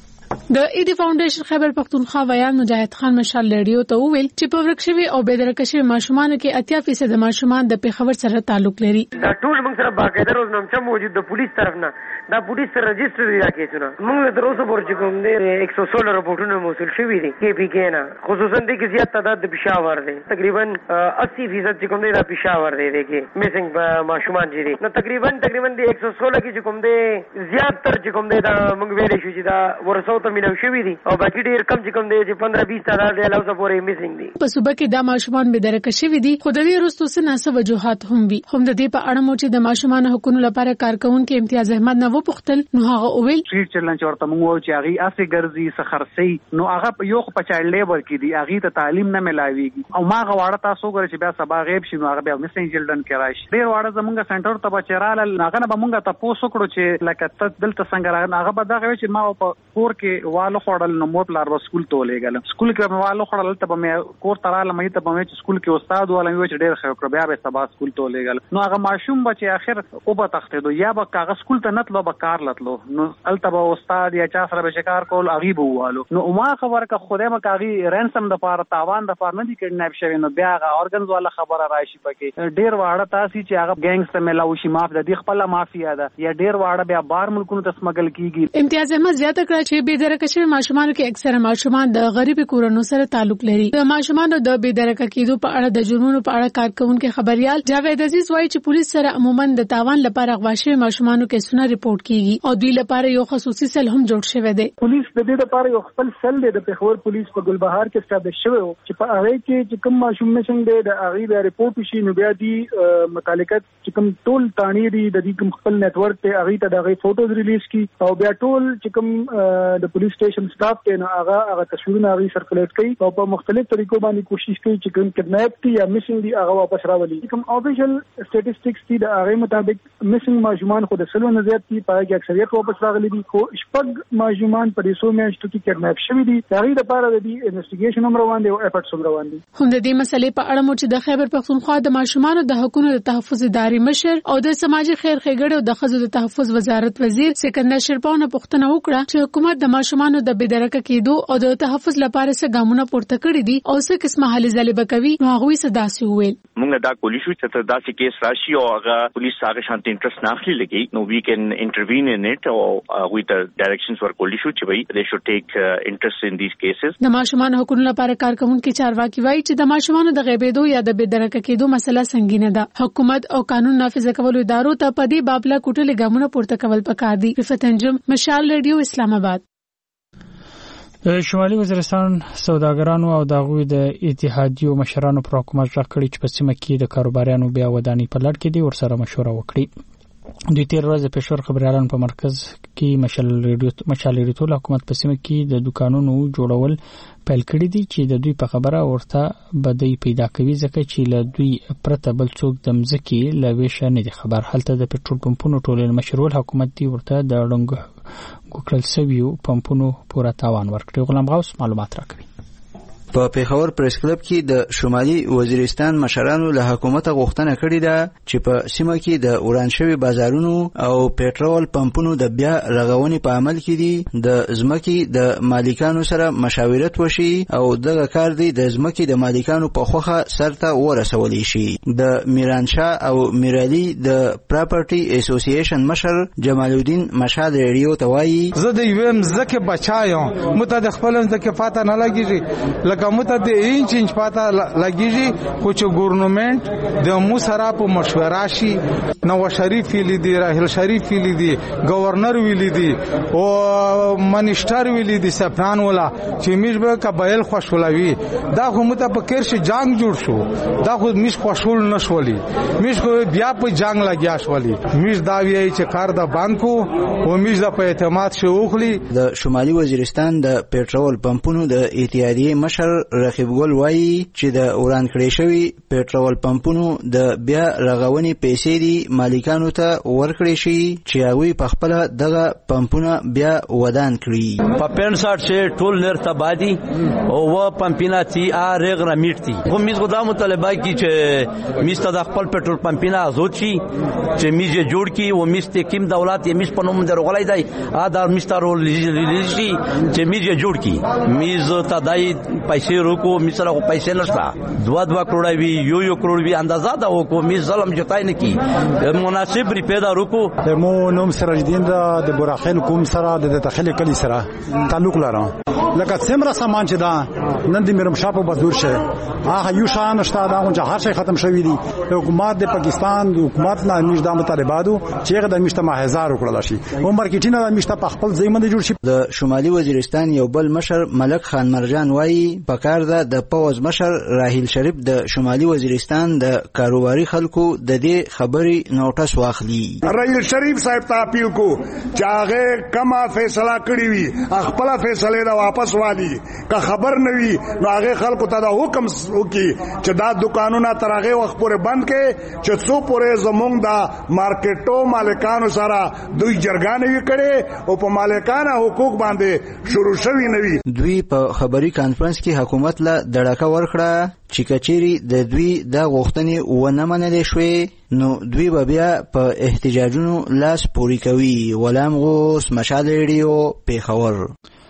د ایدی فاونډیشن خیبر پښتونخوا ویان مجاهد خان مشال لړیو ته وویل چې په ورکشوي او بېدرکه شوي ماشومانو کې اتیا فیصد ماشومان د پیښور سره تعلق لري. دا ټول موږ سره باقاعده روزنامچه موجود د پولیس طرف نه دا پولیس سره رجسټر دي دا کیسونه موږ تر اوسه پورې کوم دي ایک سو سولہ رپورټونه موصول شوي دي کې پی کې نه خصوصا د کې زیات تعداد د پېښور دي تقریبا اسی فیصد چې کوم دي دا پېښور دي کې میسنګ ماشومان دي نو تقریبا تقریبا د ایک سو سولہ کې چې کوم دي زیات تر چې کوم دي دا موږ ویلې شو چې دا ورسو ته مینو شوي دي او باقي ډیر کم چې کوم دي چې پندرہ بیس تعداد دی لاوسه پورې میسنګ دي. په صوبه کې دا ماشومان به درکه شوي دي خو د دې وروسته څه ناسه وجوهات هم وي. هم د دې په اړه مو چې د ماشومان حقوقو لپاره کارکونکو امتیاز احمد نو پختل نو هغه اویل سټریټ چلن چې ورته موږ وایو چې هغه اسې ګرځي سخرسي نو هغه یو په چایلډ لیبر کې دي هغه ته تعلیم نه ملاويږي او ما غواړه تاسو ګره چې بیا سبا غیب شي نو هغه بیا مسنګ چلډرن کې راشي. ډیر واړه زمونږ سنټر ته بچراله هغه نه به مونږ ته پوسو کړو چې لکه ته دلته څنګه راغلی هغه به دا کوي چې ما په کور کې والو خوړل نو مور پلار به سکول ته ولېږل سکول کې به والو خوړل ته به مې کور ته رااله مې ته به مې چې سکول کې استاد ولا مې چې ډیر ښه وکړ بیا به سبا سکول ته ولېږل نو هغه ماشوم به چې اخر او به تختیدو یا به هغه سکول ته نتلو به کار لتلو نو الته به استاد یا چا سره به شکار کول هغه به والو نو ما خبره که خدای مکه هغه رنسم د پاره تاوان د پاره نه دي کډناپ شوی نو بیا هغه اورګنز والا خبره راشي پکې ډیر واړه تاسو چې هغه ګینګز ته ملاوي شي ماف د دې خپل مافیا ده یا ډیر واړه بیا بار ملکونو ته سمګل کیږي. امتیاز احمد زیاته کړه چې بې درکه شوی ماشومانو کې اکثره ماشومان د غریب کورونو سره تعلق لري. د ماشومانو د بې درکه کېدو په اړه د جرمونو په اړه کارکونکو خبريال جاوید عزیز وایي چې پولیس سره عموما د تاوان لپاره غواړي ماشومانو کې سونه ریپورت کیږي او دوی لپاره یو خصوصي سل هم جوړ شوی دی. پولیس د دې لپاره یو خپل سل دی د پیښور پولیس په ګلبهار کې ستابل شوی چې په هغه کې چې کوم ماشوم نشنګ دی د هغه د ریپورت شي نو بیا دی متعلقات چې کوم ټول تانی دی د دې کوم خپل نت ورک ته هغه ته دغه فوټوز ریلیز کی او بیا ټول چې کوم د پولیس سټیشن سټاف ته نو هغه هغه تصویرونه هغه سرکولیټ کوي او په مختلف طریقو باندې کوشش کوي چې کوم کډناپ کی یا میسنګ دی هغه واپس راولي. کوم افیشل سټیټسټکس دی د هغه مطابق میسنګ ماشومان خو د سلو نه زیات دي په هغه اکثریت واپس راغلي دي خو شپږ ماشومان په دې سو میاشتو کې کډناپ شوي دي. هغه لپاره د دې انویسټیګیشن هم روان دي او افورټس هم روان دي. هم د دې مسلې په اړه مو چې د خیبر پښتونخوا د ماشومانو د حقوقو د تحفظ ادارې مشر او د سماجی خیر ښېګړې او د ښځو د تحفظ وزارت وزیر سکندر شرپاو نه پوښتنه وکړه چې حکومت د ماشومانو د بېدرکه کېدو او د تحفظ لپاره څه ګامونه پورته کړي دي او څه قسمه هلې ځلې به کوي نو هغوی څه داسې وویل. موږ دا کولی شو چې داسې کیس راشي او هغه پولیس هغه شانتي انټرست نه اخلي لګي نو وی کین انټروین ان اټ او وی د ډایرکشنز ورکولی شو چې وی دې شوډ ټیک انټرست ان دیز کیسز. د ماشومان حقوقو لپاره کارکونکو چارواکي وایي چې د ماشومانو د غیبېدو یا د بېدرکه کېدو مسله سنگینه ده. حکومت او قانون نافذ کولو ادارو ته په دې باب لا کوټلې ګامونه پورته کول پکار دي. رفعت انجم مشال ریډیو اسلام آباد. د شمالي وزیرستان سوداګرانو او دغوی د اتحادیو مشرانو پر حکومت راکړي چې په سیمه کې د کاروباریانو بیا ودانۍ په لړ کې دي ورسره مشوره وکړي. دوی تیر ورځ د پېښور خبريالانو په مرکز کې مشال ریډیو مشال ریډیو حکومت په سیمه کې د دکانونو جوړول پیل کړی دي چې د دوی په خبره ورته بدی پیدا کوي ځکه چې له دوی پرته بل څوک د مځکې له ویشه نه دي خبر. هلته د پټرول پمپونو ټولنې مشرول حکومت دی ورته د ړنګ ګوکړل سویو پمپونو پورا تاوان ورکړي. غلام غوث معلومات راکوي. په پیښور پریس کلب کې د شمالي وزیرستان مشرانو له حکومت غوښتنه کړې ده چې په سیمه کې د وران شوي بازارونو او پېټرول پمپونو د بیا رغونې په عمل کې دي د ځمکې د مالکانو سره مشاورت وشي او دغه کار دی د ځمکې د مالکانو په خوخه سرته ورسولی شي. د میرانشاه او میرعلي د پراپرټي اسوسییشن مشر جمال الدین مشال ریډیو ته وایي زه د یو مځکه بچایم مته د خپل مځکه فاته نه لګیږي لکه د اینچ اینچ پاته لګیږي خو چې ګورنمنت د مو سره په مشوره شي نواز شریف ویلي دی راهیل شریف ویلي دی گورنر ویلي دی او منیسټر ویلي دی سفران ولا چې میش به قبایل خوشولوي دا خو مته په کیر شي جنگ جوړ شو دا خو میش خوشول نشولي میش خو بیا په جنگ لګیا شولي میش دا وی چې کار د بانکو او میش د په اعتماد شو خولي. د شمالي وزیرستان د پېټرول پمپونو د اتحادیې مشر رقیب ګل وایي چې د وران کړی شوی پېټرول پمپونو د بیا رغونې پیسې دي مالکانو ته ورکړي شي چې هغوی په خپل دغه پمپونه بیا ودان کړي. په پنځه چې ټول نر تبادي او و پمپینا تی ا رغره میټي خو میز غدا مطالبه کی چې میز ته د خپل پېټرول پمپینا ازود شي چې میز جوړ کی او میز ته کیم دولت یې میز په نوم درغلای دی ا د میسترول لیږي چې میز جوړ کی میز ته دای پیسې روکو مثلا پیسې نشته دوا دوا کروڑ وی یو یو کروڑ وی اندازه دا وکو می ظلم جتای نه کی مناسب ری پیدا روکو. مو نوم سراج الدین دا د براخیل کوم سره د داخلي کلی سره تعلق لرم لکه څومره سامان چې دا نن د میرم شاپ په بازور شه هغه یو شان شته دا چې هر شي ختم شوی دی. حکومت د پاکستان د حکومت نه میش د مطالباتو چې هغه د میشته ما هزار وکړل شي او مارکیټینګ د میشته په خپل ځای باندې جوړ شي. د شمالي وزیرستان یو بل مشر ملک خان مرجان وایي په کار ده د پوز مشر راهیل شریف د شمالي وزیرستان د کاروباري خلکو د دې خبرې نوټس واخلي. راهیل شریف صاحب ته اپیل کو چې هغه کومه فیصله کړی وي خپل فیصله دا واپس والی که خبر نوي نو هغه خلکو ته دا حکم وکي چې دا دکانونه تر هغه وخت پورې بند کړي چې څو پورې زمونږ د مارکیټو مالکانو سره دوی جرګانې وي کړي او په مالکانه حقوق باندې شروع شوی نوي. دوی په خبري کانفرنس کې حکومت له دړکه ورکړه چې کچيري د دوی د غوښتنې ونه منلې شوې نو دوی به بیا په احتجاجونو لاس پوري کوي. غلام غوث مشال ریډیو پیښور.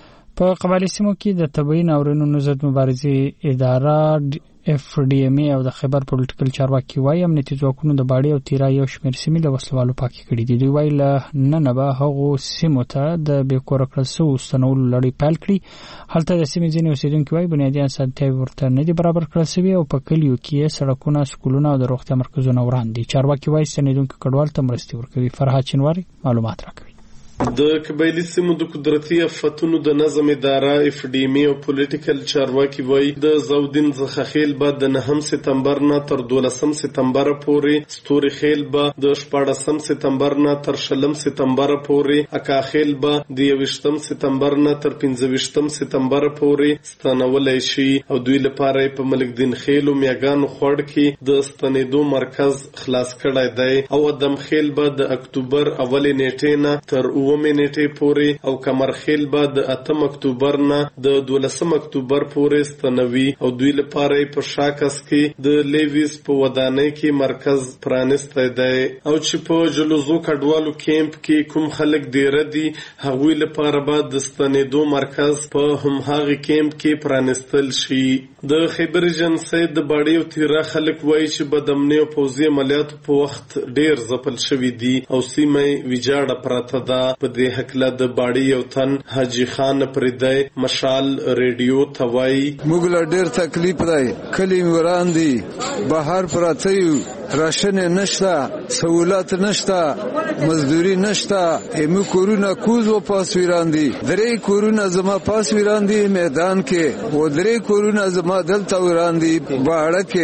په قبایلی سیمو کې د طبي ناورینونو ضد مبارزې اداره اف ډي ام ای او د خیبر پولیټیکل چارواکي وايي امنیتي ځواکونو د باډي او تیرا یو شمېر سیمې له وسلوالو پاکې کړې دي. دوی وايي له نن به هغو سیمو ته د بې کوره کړل شوو ستنولو لړۍ پیل کړي. هلته د سیمې ځینې اوسېدونکي وايي بنیادي اسانتیاوې ورته نه دي برابر کړل شوي او په کلیو کې سړکونه سکولونه او د روغتیا مرکزونه وران دي. چارواکي وايي ستنېدونکو کډوالو ته مرستې ورکوي. فرهاد چنواري معلومات راکوي. د قبایلی سیمو د قدرتي آفتونو د نظم اداره اف ډي ام او پولیټیکل چارواکي وایي د زودین څخه خیل به د نهم سپتمبر نه تر دولسم سپتمبر پورې ستوري خیل به د شپاړسم سپتمبر نه تر شلم سپتمبر پورې اکا خیل به د یوشتم سپتمبر نه تر پنځوشتم سپتمبر پورې ستنولای شي او دوی لپاره په ملک دین خیل او میاګانو خوړ کې د ستنېدو مرکز خلاص کړی دی او ادم خیل به د اکتوبر اولې نیټې نه تر اومه نیټې پورې او کمرخیل به د اتم اکتوبر نه د دولسم اکتوبر پورې ستنوي او دوی لپاره په شاکس کې د لیویس په ودانۍ کې مرکز پرانستی دی او چې په جلوزو کډوالو کیمپ کې کوم خلک ډیره دي هغوی لپاره به د ستنېدو مرکز په هماغه کیمپ کې پرانستل شي. د خیبر ایجنسی د باډي او تیرا خلک وایي چې بدامنۍ او پوځي عملیاتو په وخت ډیر ځپل شوي دي او سیمه ویجاړه پرته ده. په دې هکله د باډي یو تن حاجی خان پردی مشال ریډیو ته وایي موږ له ډیر تکلیف دی کلی وران دي بهر پراته یو راشن نشته سہولت نشته مزدوری نشته ایمو کورونه کوز و پاس ویران دي درې کورونه زما پاس ویران دي میدان کې و درې کورونه زما دلته ویران دي باړه کې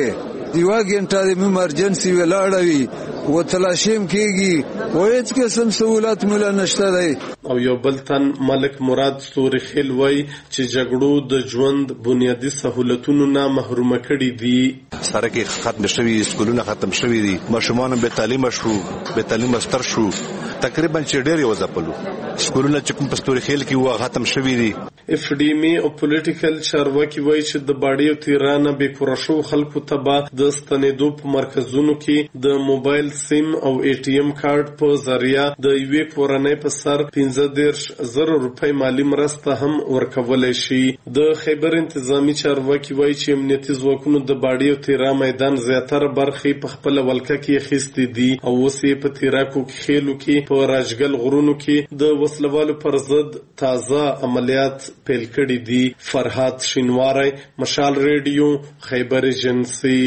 یو غنټه د ایمرجنسي ولاړوي و تلاشیم کیږي و هیڅ قسم سہولت مولا نشته دی. او یو بل تن ملک مراد سوري خیل وای چې جګړو د ژوند بنیادی سہولتونو نه محروم کړي دي. سره کې ختم شوی، سکولونه ختم شوی دي، ماشومان به تعلیم شو، به تعلیم ستر شو، تقریبا چې ډېر یو ځپلو سکولونه چې کوم پستوري خیل کې و ختم شوی دي. اف ډي ام او پولیټیکل چارواکي وایي چې د باډي او تیرانه به کورشو خلکو تبا د ستنېدو په مرکزونو کې د موبایل سیم او ای ټي ایم کارت په ذریعہ د یوې کورنۍ په سر پنځه دېرش زره روپۍ مالی مرسته هم ورکولای شي. د خیبر انتظامی چارواکي وایي چې امنیتي ځواکونو د باډي او تیرا میدان زیاتره برخې په خپل ولکه کې اخیستې دي او اوس یې په تیراکو کې خېلو کې په راجګل غرونو کې د وسلوالو پر ضد تازه عملیات پیل کړي دي. فرهاد شینواری، مشال ریډیو، خیبر ایجنسی.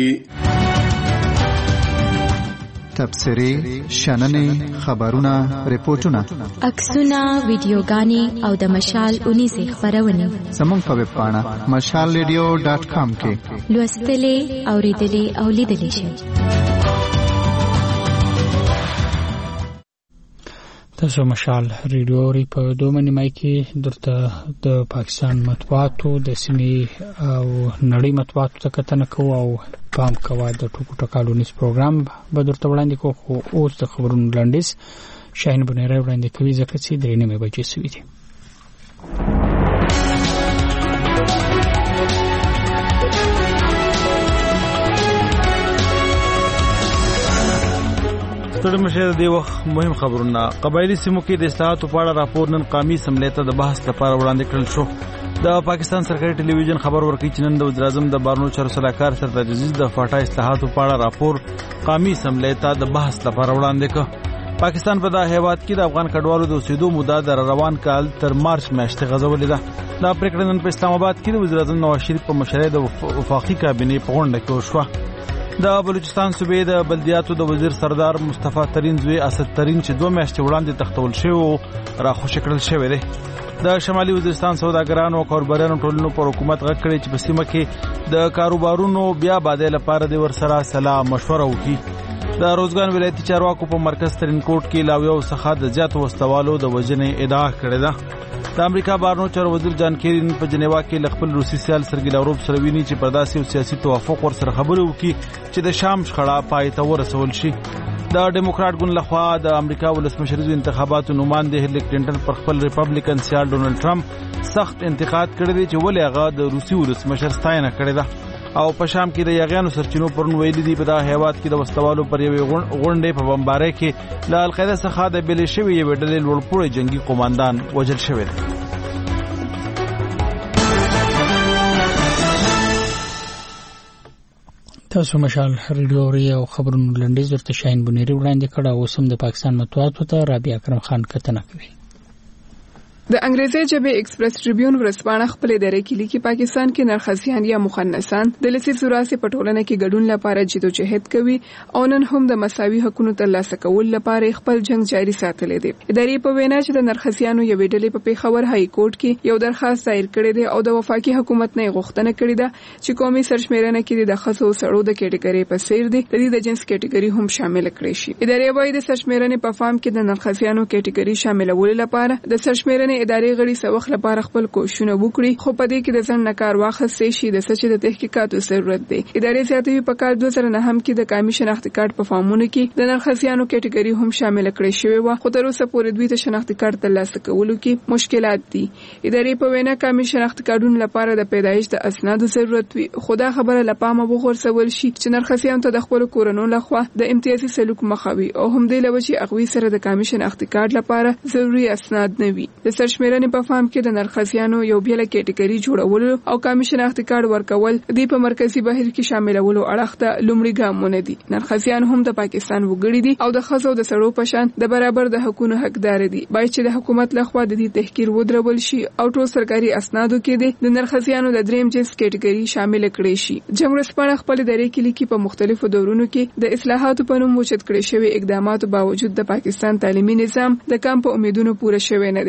تبصرې، شننې، خبرونه، ریپورتونه، عکسونه، ویډیوګانې او د مشال اونیزې خبرونه زموږ په ویب پاڼه مشال ریډیو ډاټ کام کې لوستلې، اوریدلې او لیدلې شئ. تاسو مشال ریډیو ری په دوه نیمای کې درته د پاکستان مطبوعاتو د سیمې او نړۍ مطبوعاتو ته کتنه کوو او پام کوو. د ټکو ټکالو نیس پروګرام به درته وړاندې کوو، خو اوس د خبرونو لنډیز شاهین بنیری وړاندې کوي ځکه چې درې نیمې بجې شوي دي. ستړي مشه د وخت مهم خبرونه. قبایلی سیمو کې د اصلاحاتو په اړه راپور نن قومي اسمبلی ته د بحث لپاره وړاندې کړل شو. د پاکستان سرکاري ټلویزیون خبر ورکړي چې نن د وزیر اعظم د بارنو چارو سلاکار سردار عزیز د فاټا اصلاحاتو په اړه راپور قومي اسمبلی ته د بحث لپاره وړاندې کړ. پاکستان په دا هیواد کې د افغان کډوالو د اوسېدو موده د روان کال تر مارچ میاشتې غځولې ده. دا پریکړه نن په اسلام آباد کې د وزیر اعظم نواز شریف په مشرۍ د وفاقي کابینې په غونډه کې وشوه. د بلوچستان صوبې د بلدیاتو د وزیر سردار مصطفی ترین زوی اسد ترین چې دوه میاشتې وړاندې تختول شوی را خوشی کړل شوی دی. د شمالي وزیرستان سوداګرانو او کاروبارانو ټولنو پر حکومت غږ کړی چې په سیمه کې د کاروبارونو بیا بادې لپاره د ورسره سلا مشوره وکړي. د روزګان ولایتي چارواکو په مرکز ترینکوټ کې لاویو څخه د زیاتو وسوالو د وجنې ادعا کړې ده. د امریکا بهرنیو چارو وزیر جان کیری په جنیوا کې خپل روسي سیال سرګی لاوروف سره ویني چې په داسې سیاسي توافق ورسره خبرې وکړي چې د شام شخړه پای ته ورسول شي. د ډیموکرات ګوند لخوا د امریکا ولسمشریزو انتخاباتو نوماندې هیلری کلینټن پر خپل ریپبلیکن سیال ډونلډ ټرمپ سخت انتقاد کړی دی چې ولې هغه د روسي ولسمشر ستاینه کړې ده. او په شام کې د یاغیانو سرچینو پرون ویلي دي په دا هیواد کې د وسوالو پر یوې غونډې په بمبارۍ کې له القاعده څخه د بلې شوی یوې ډلې لوړپوړی جنگي قوماندان وژل شوی دی. تاسو مشال ریډیو ری او خبرونو لنډیز درته شاهین بنیری وړاندې کړه. اوس هم د پاکستان مطبوعاتو ته رابعه اکرم خان کتنه کوي. د انګریزي ژبې ایکسپریس ټریبیون ورځپاڼه خپل ادارې کې لیکي پاکستان کې نرخصیان یا مخنثان د لسی سوراسي په ټولنه کې ګډون لپاره جدوجہد کوي او نن هم د مساوي حقوقو ترلاسه کول لپاره خپل جنگ جاري ساتلی دی. ادارې په وینا چې د نرخصیانو یو ډلې په پیښور های کورټ کې یو درخواست دایر کړی دی او د وفاقي حکومت نه غوښتنه کړې ده چې قومي سرشمیرنه کې د خاصو سړو د کټګوري په سیر دي د دې د جنس کټګوري هم شامل کړي شي. ادارې وايي د سرشمیرنې په فارم کې د نرخصیانو کټګوري شاملول لپاره د سرشمیرنې ادارې غړي سوخ لپاره خپل کوښښونه وکړي، خو په دې کې د ځن نکار واخستې شي د سچ د تحقیقاتو ضرورت دی. ادارې زیاتوي په کال دوه زره نهم کې د قومي شناختی کارت په فارمونو کې د نرخصیانو کټګوري هم شامل کړي شوی و، خو تر اوسه پورې دوی ته شناختی کارت ترلاسه کولو کې مشکلات دي. ادارې په وینا قومي شناختی کارتونو لپاره د پیدایش د اسنادو ضرورت وي، خو دا خبره لپامه وغورځول شي چې نرخصیانو ته د خپل کورونو لخوا د امتیازي سلوک مخاوي او هم د لوچي اغوي سره د قومي شناختی کارت لپاره ضروري اسناد نه وي. د سرشمیرنې په فارم کې د نرخصیانو یو بیل کټګوري جوړول او قومي شناختی کارت ورکول د په مرکزی بهیر کې شاملولو اړخ ته لومړی ګامونه دي. نرخصیان هم د پاکستان وګړي دي او د خزو د سړو پشان د برابر د حقوقو حقدار دي. باید چې د حکومت لخوا د دې تحقیر ودرول شي او ټول سرکاري اسنادو کې د نرخصیانو د دریم جنس کټګوري شامل کړي شي. جمهوریت سپاره خپل درې کې لیکي په مختلفو دورونو کې د اصلاحاتو په نوم وچت کړي شوی اقداماتو باوجود د پاکستان تعلیمي نظام د کم په امیدونو پوره شوی نه دی. ادارې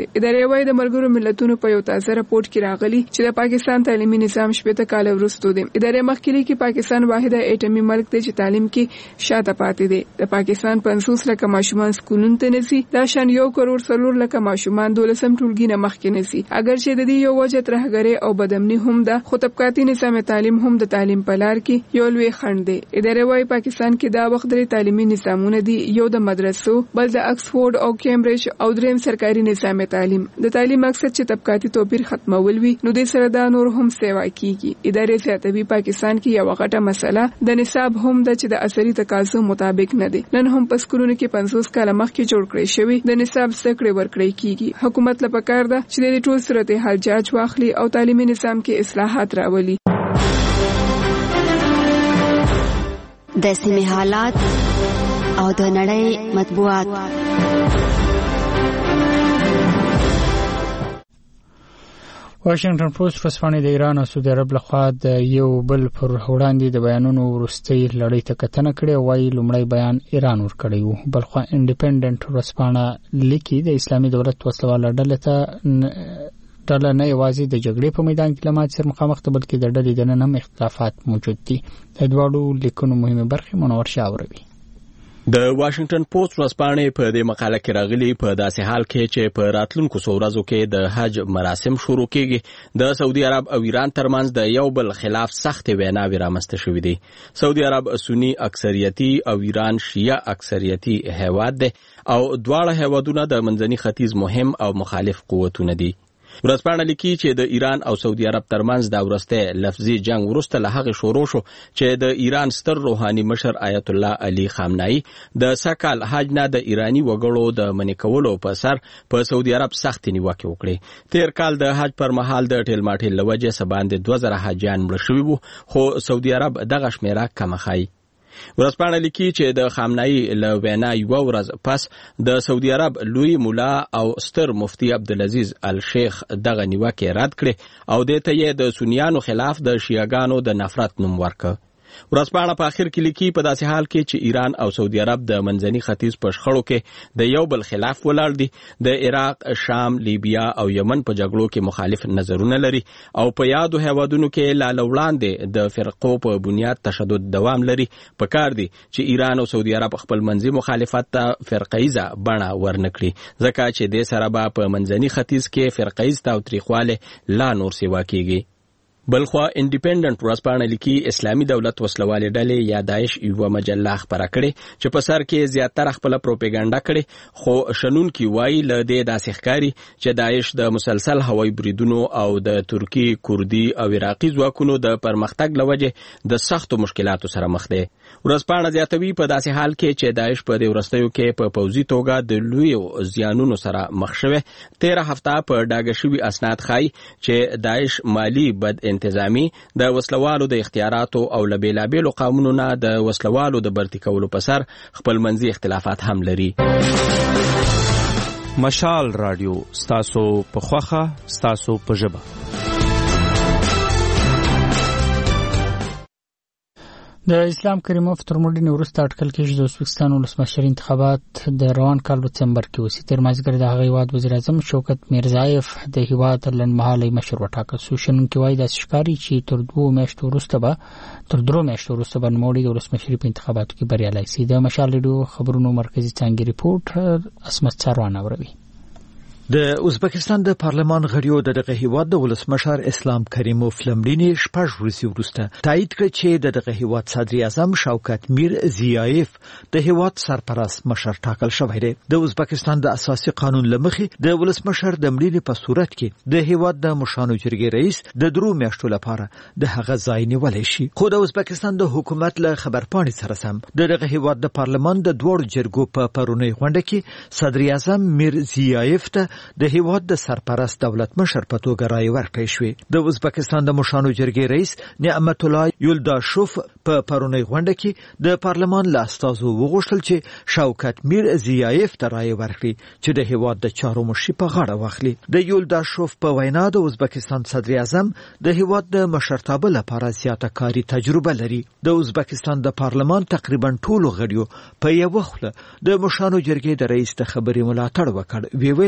ادارې وايي د ملګرو ملتونو په یو تازه راپورټ کې راغلي چې د پاکستان تعلیمي نظام شپږ کال وروسته دی. ادارې مخکې لیکي پاکستان واحده اټومي ملک دی چې تعلیم کې شاته پاتې دی. د پاکستان پنځوس لکه ماشومان سکولونو ته نسی، دا شان یو کروڑ څلور لکه ماشومان دولسم ټولګي نه مخکې نسی. اگر چې د دې یو وجه ترهګري او بدامني هم ده، خو طبقاتي نظام تعلیم هم د تعلیم په لار کې یو لوی خنډ دی. ادارې وايي پاکستان کې دا وخت د تعلیمي نظامونه دي، یو د مدرسو، بل د اکسفورد او کیمبرج او دریم سرکاري نظام تعلیم. د تعلیم مقصد چې طبقاتي توپیر ختمول وي، نو د سره دا نور هم سیوا کیږي. ادارې زیاتوي پاکستان کې یو غټه مسله د نصاب هم د چې د اثري تقاضو مطابق نه دي. نن هم په سکولونو کې پنځوس کاله مخکې جوړ کړی شوی د نصاب زده ورکړی کیږي. حکومت لپاره پکار ده چې د ټول صورتحال جاج واخلي او تعلیمي نظام کې اصلاحات راولي. د سیمې حالات او د نړۍ مطبوعات. واشنگټن پوسټ ورځپاڼه د ایران او سعودي عرب لخوا د یو بل پر وړاندې د بیانونو وروستۍ لړۍ ته کتنه کړې، وایي لومړی بیان ایران ورکړی و. بلخوا انډیپندنت ورځپاڼه لیکي د اسلامي دولت وسلواله ډله ته ډله نه یوازې د جګړې په میدان کې له ماتې سره مخامخ ده، بلکې د ډلې دننه هم اختلافات موجود دي. د دواړو لیکنو مهمه برخې منور شاه اوروي. د واشنگټن پوسټ ورځپاڼې په دې مقاله کې راغلي په داسې حال کې چې په راتلونکو څو ورځو کې د حج مراسم شروع کیږي، د سعودي عرب او ایران ترمنځ د یو بل خلاف سخت ویناوې رامنځته شوې دي. سعودي عرب سنی اکثریتي او ایران شیعه اکثریتي هیواد دی او دواړه هیوادونه د منځني ختیځ مهم او مخالف قوتونه دي. ورځپاڼه لیکي چې د ایران او سعودي عرب ترمنځ دا ورسته لفظي جنگ ورسته له هغه شروع شو چې د ایران ستر روحاني مشر آیت الله علي خامنه‌ای د سکهال حج نه د ایرانی وګړو د منې کولو په سر په سعودي عرب سخت نیوکه وکړه. تیر کال د حج پر مهال د ټیل ماټیل لوجه سباند دوه زره حاجیان مړ شوي وو، خو سعودي عرب دغه شمیره کم خای. ورځپاڼه لیکي چې د خامنه‌ای له وینا یو ورځ پس د سعودي عرب لوی مولا او ستر مفتی عبدالعزیز الشیخ دغه نیوکه رد کړي او د ته یې د سنیانو خلاف د شیعاګانو د نفرت نوم ورکړ. ورځپاڼه په اخر کې لیکي په داسې حال کې چې ایران او سعودي عرب د منځني ختیځ په شخړو کې د یو بل خلاف ولاړ دي، د عراق، شام، لیبیا او یمن په جګړو کې مخالف نظرونه لري او په یادو هیوادونو کې لا وړاندې د فرقو په بنیاد تشدد دوام لري. پکار دي چې ایران او سعودي عرب خپل منځي مخالفت ته فرقایزه بڼه ورنکړي، ځکه چې د سره به په منځني ختیځ کې فرقایز تاوتریخواله لا نور سیوا کیږي. بلخوا انډیپندنت ورځپاڼه لیکي اسلامي دولت وسلواله ډلې یا داعش یو مجله خبره کړي چې په سر کې زیاتره خپل پروپاګاندا کړي، خو شنون کې وایي له دې داسې ښکاري چې داعش د مسلسل هوایي بریدونو او د ترکی، کوردي او عراقي ځواکونو د پرمختګ لوجه د سختو مشکلاتو سره مخ دی. ورځپاڼه زیاتوي په داسې حال کې چې داعش په دې ورستیو کې په پوځي توګه د لویو زیانونو سره مخ شوه. تیره هفته په ډاګه شوي اسناد ښایي چې داعش مالی بد انتظامی د وسلوالو د اختیاراتو او لبیلابیلو قانونونو نه د وسلوالو د برتی کولو په سر خپل منځي اختلافات هم لري. مشال رادیو ستاسو په خوخه ستاسو په ژبه. د اسلام کریموف تر مړینې وروسته اټکل کېږي د ازبکستان ولسمشر انتخابات د روان کال ډسمبر کې وشي. تر مازدیګر د هغه هیواد وزیر اعظم شوکت میرزایف د هیواد لنډمهالی مشر وټاکل شو. شنونکي وایي داسې ښکاري چې تر دوو میاشتو وروسته به تر درو میاشتو وروسته به نوموړی د ولسمشري په انتخاباتو کې بریالی شي. د مشال ریډیو خبرونو مرکزي څانګې ریپورټ اسمت ساروان اوروي. د ازبکستان د پارلمان غړیو د دغه هیواد د ولسمشر اسلام کریموف لمړینې شپږ ورځې وروسته تایید کړ چې د دغه هیواد صدر اعظم شوکت میر زیایف د هیواد سرپرست مشر ټاکل شوی دی. د ازبکستان د اساسي قانون لمخې د ولسمشر د مړینې په صورت کې د هیواد د مشانو جرګې رئیس د درو میاشتو لپاره د هغه ځای نیولای شي. خو د ازبکستان د حکومت له خبرپاڼې سره سم د دغه هیواد د پارلمان د دوړو جرګو په پرونی غونډه کې صدر اعظم میر زیایف ته د هیواد د سرپرست دولت مشر په توګه رای ورکړی شوی. د ازبکستان د مشانو جرګې رئیس نعمت الله یولداشوف په پرونی غونډه کې د پارلمان له استازو وغوښتل چې شوکت میر زیایف ته رای ورکړي چې د هیواد د چارو مشري په غاړه واخلي. د یولداشوف په وینا د ازبکستان صدر اعظم د هیواد د مشرتابه لپاره زیاته کاری تجربه لري. د ازبکستان د پارلمان تقریبا ټولو غړیو په یو وخت د مشانو جرګې د رئیس د خبرې ملاتړ وکړ. وی ویل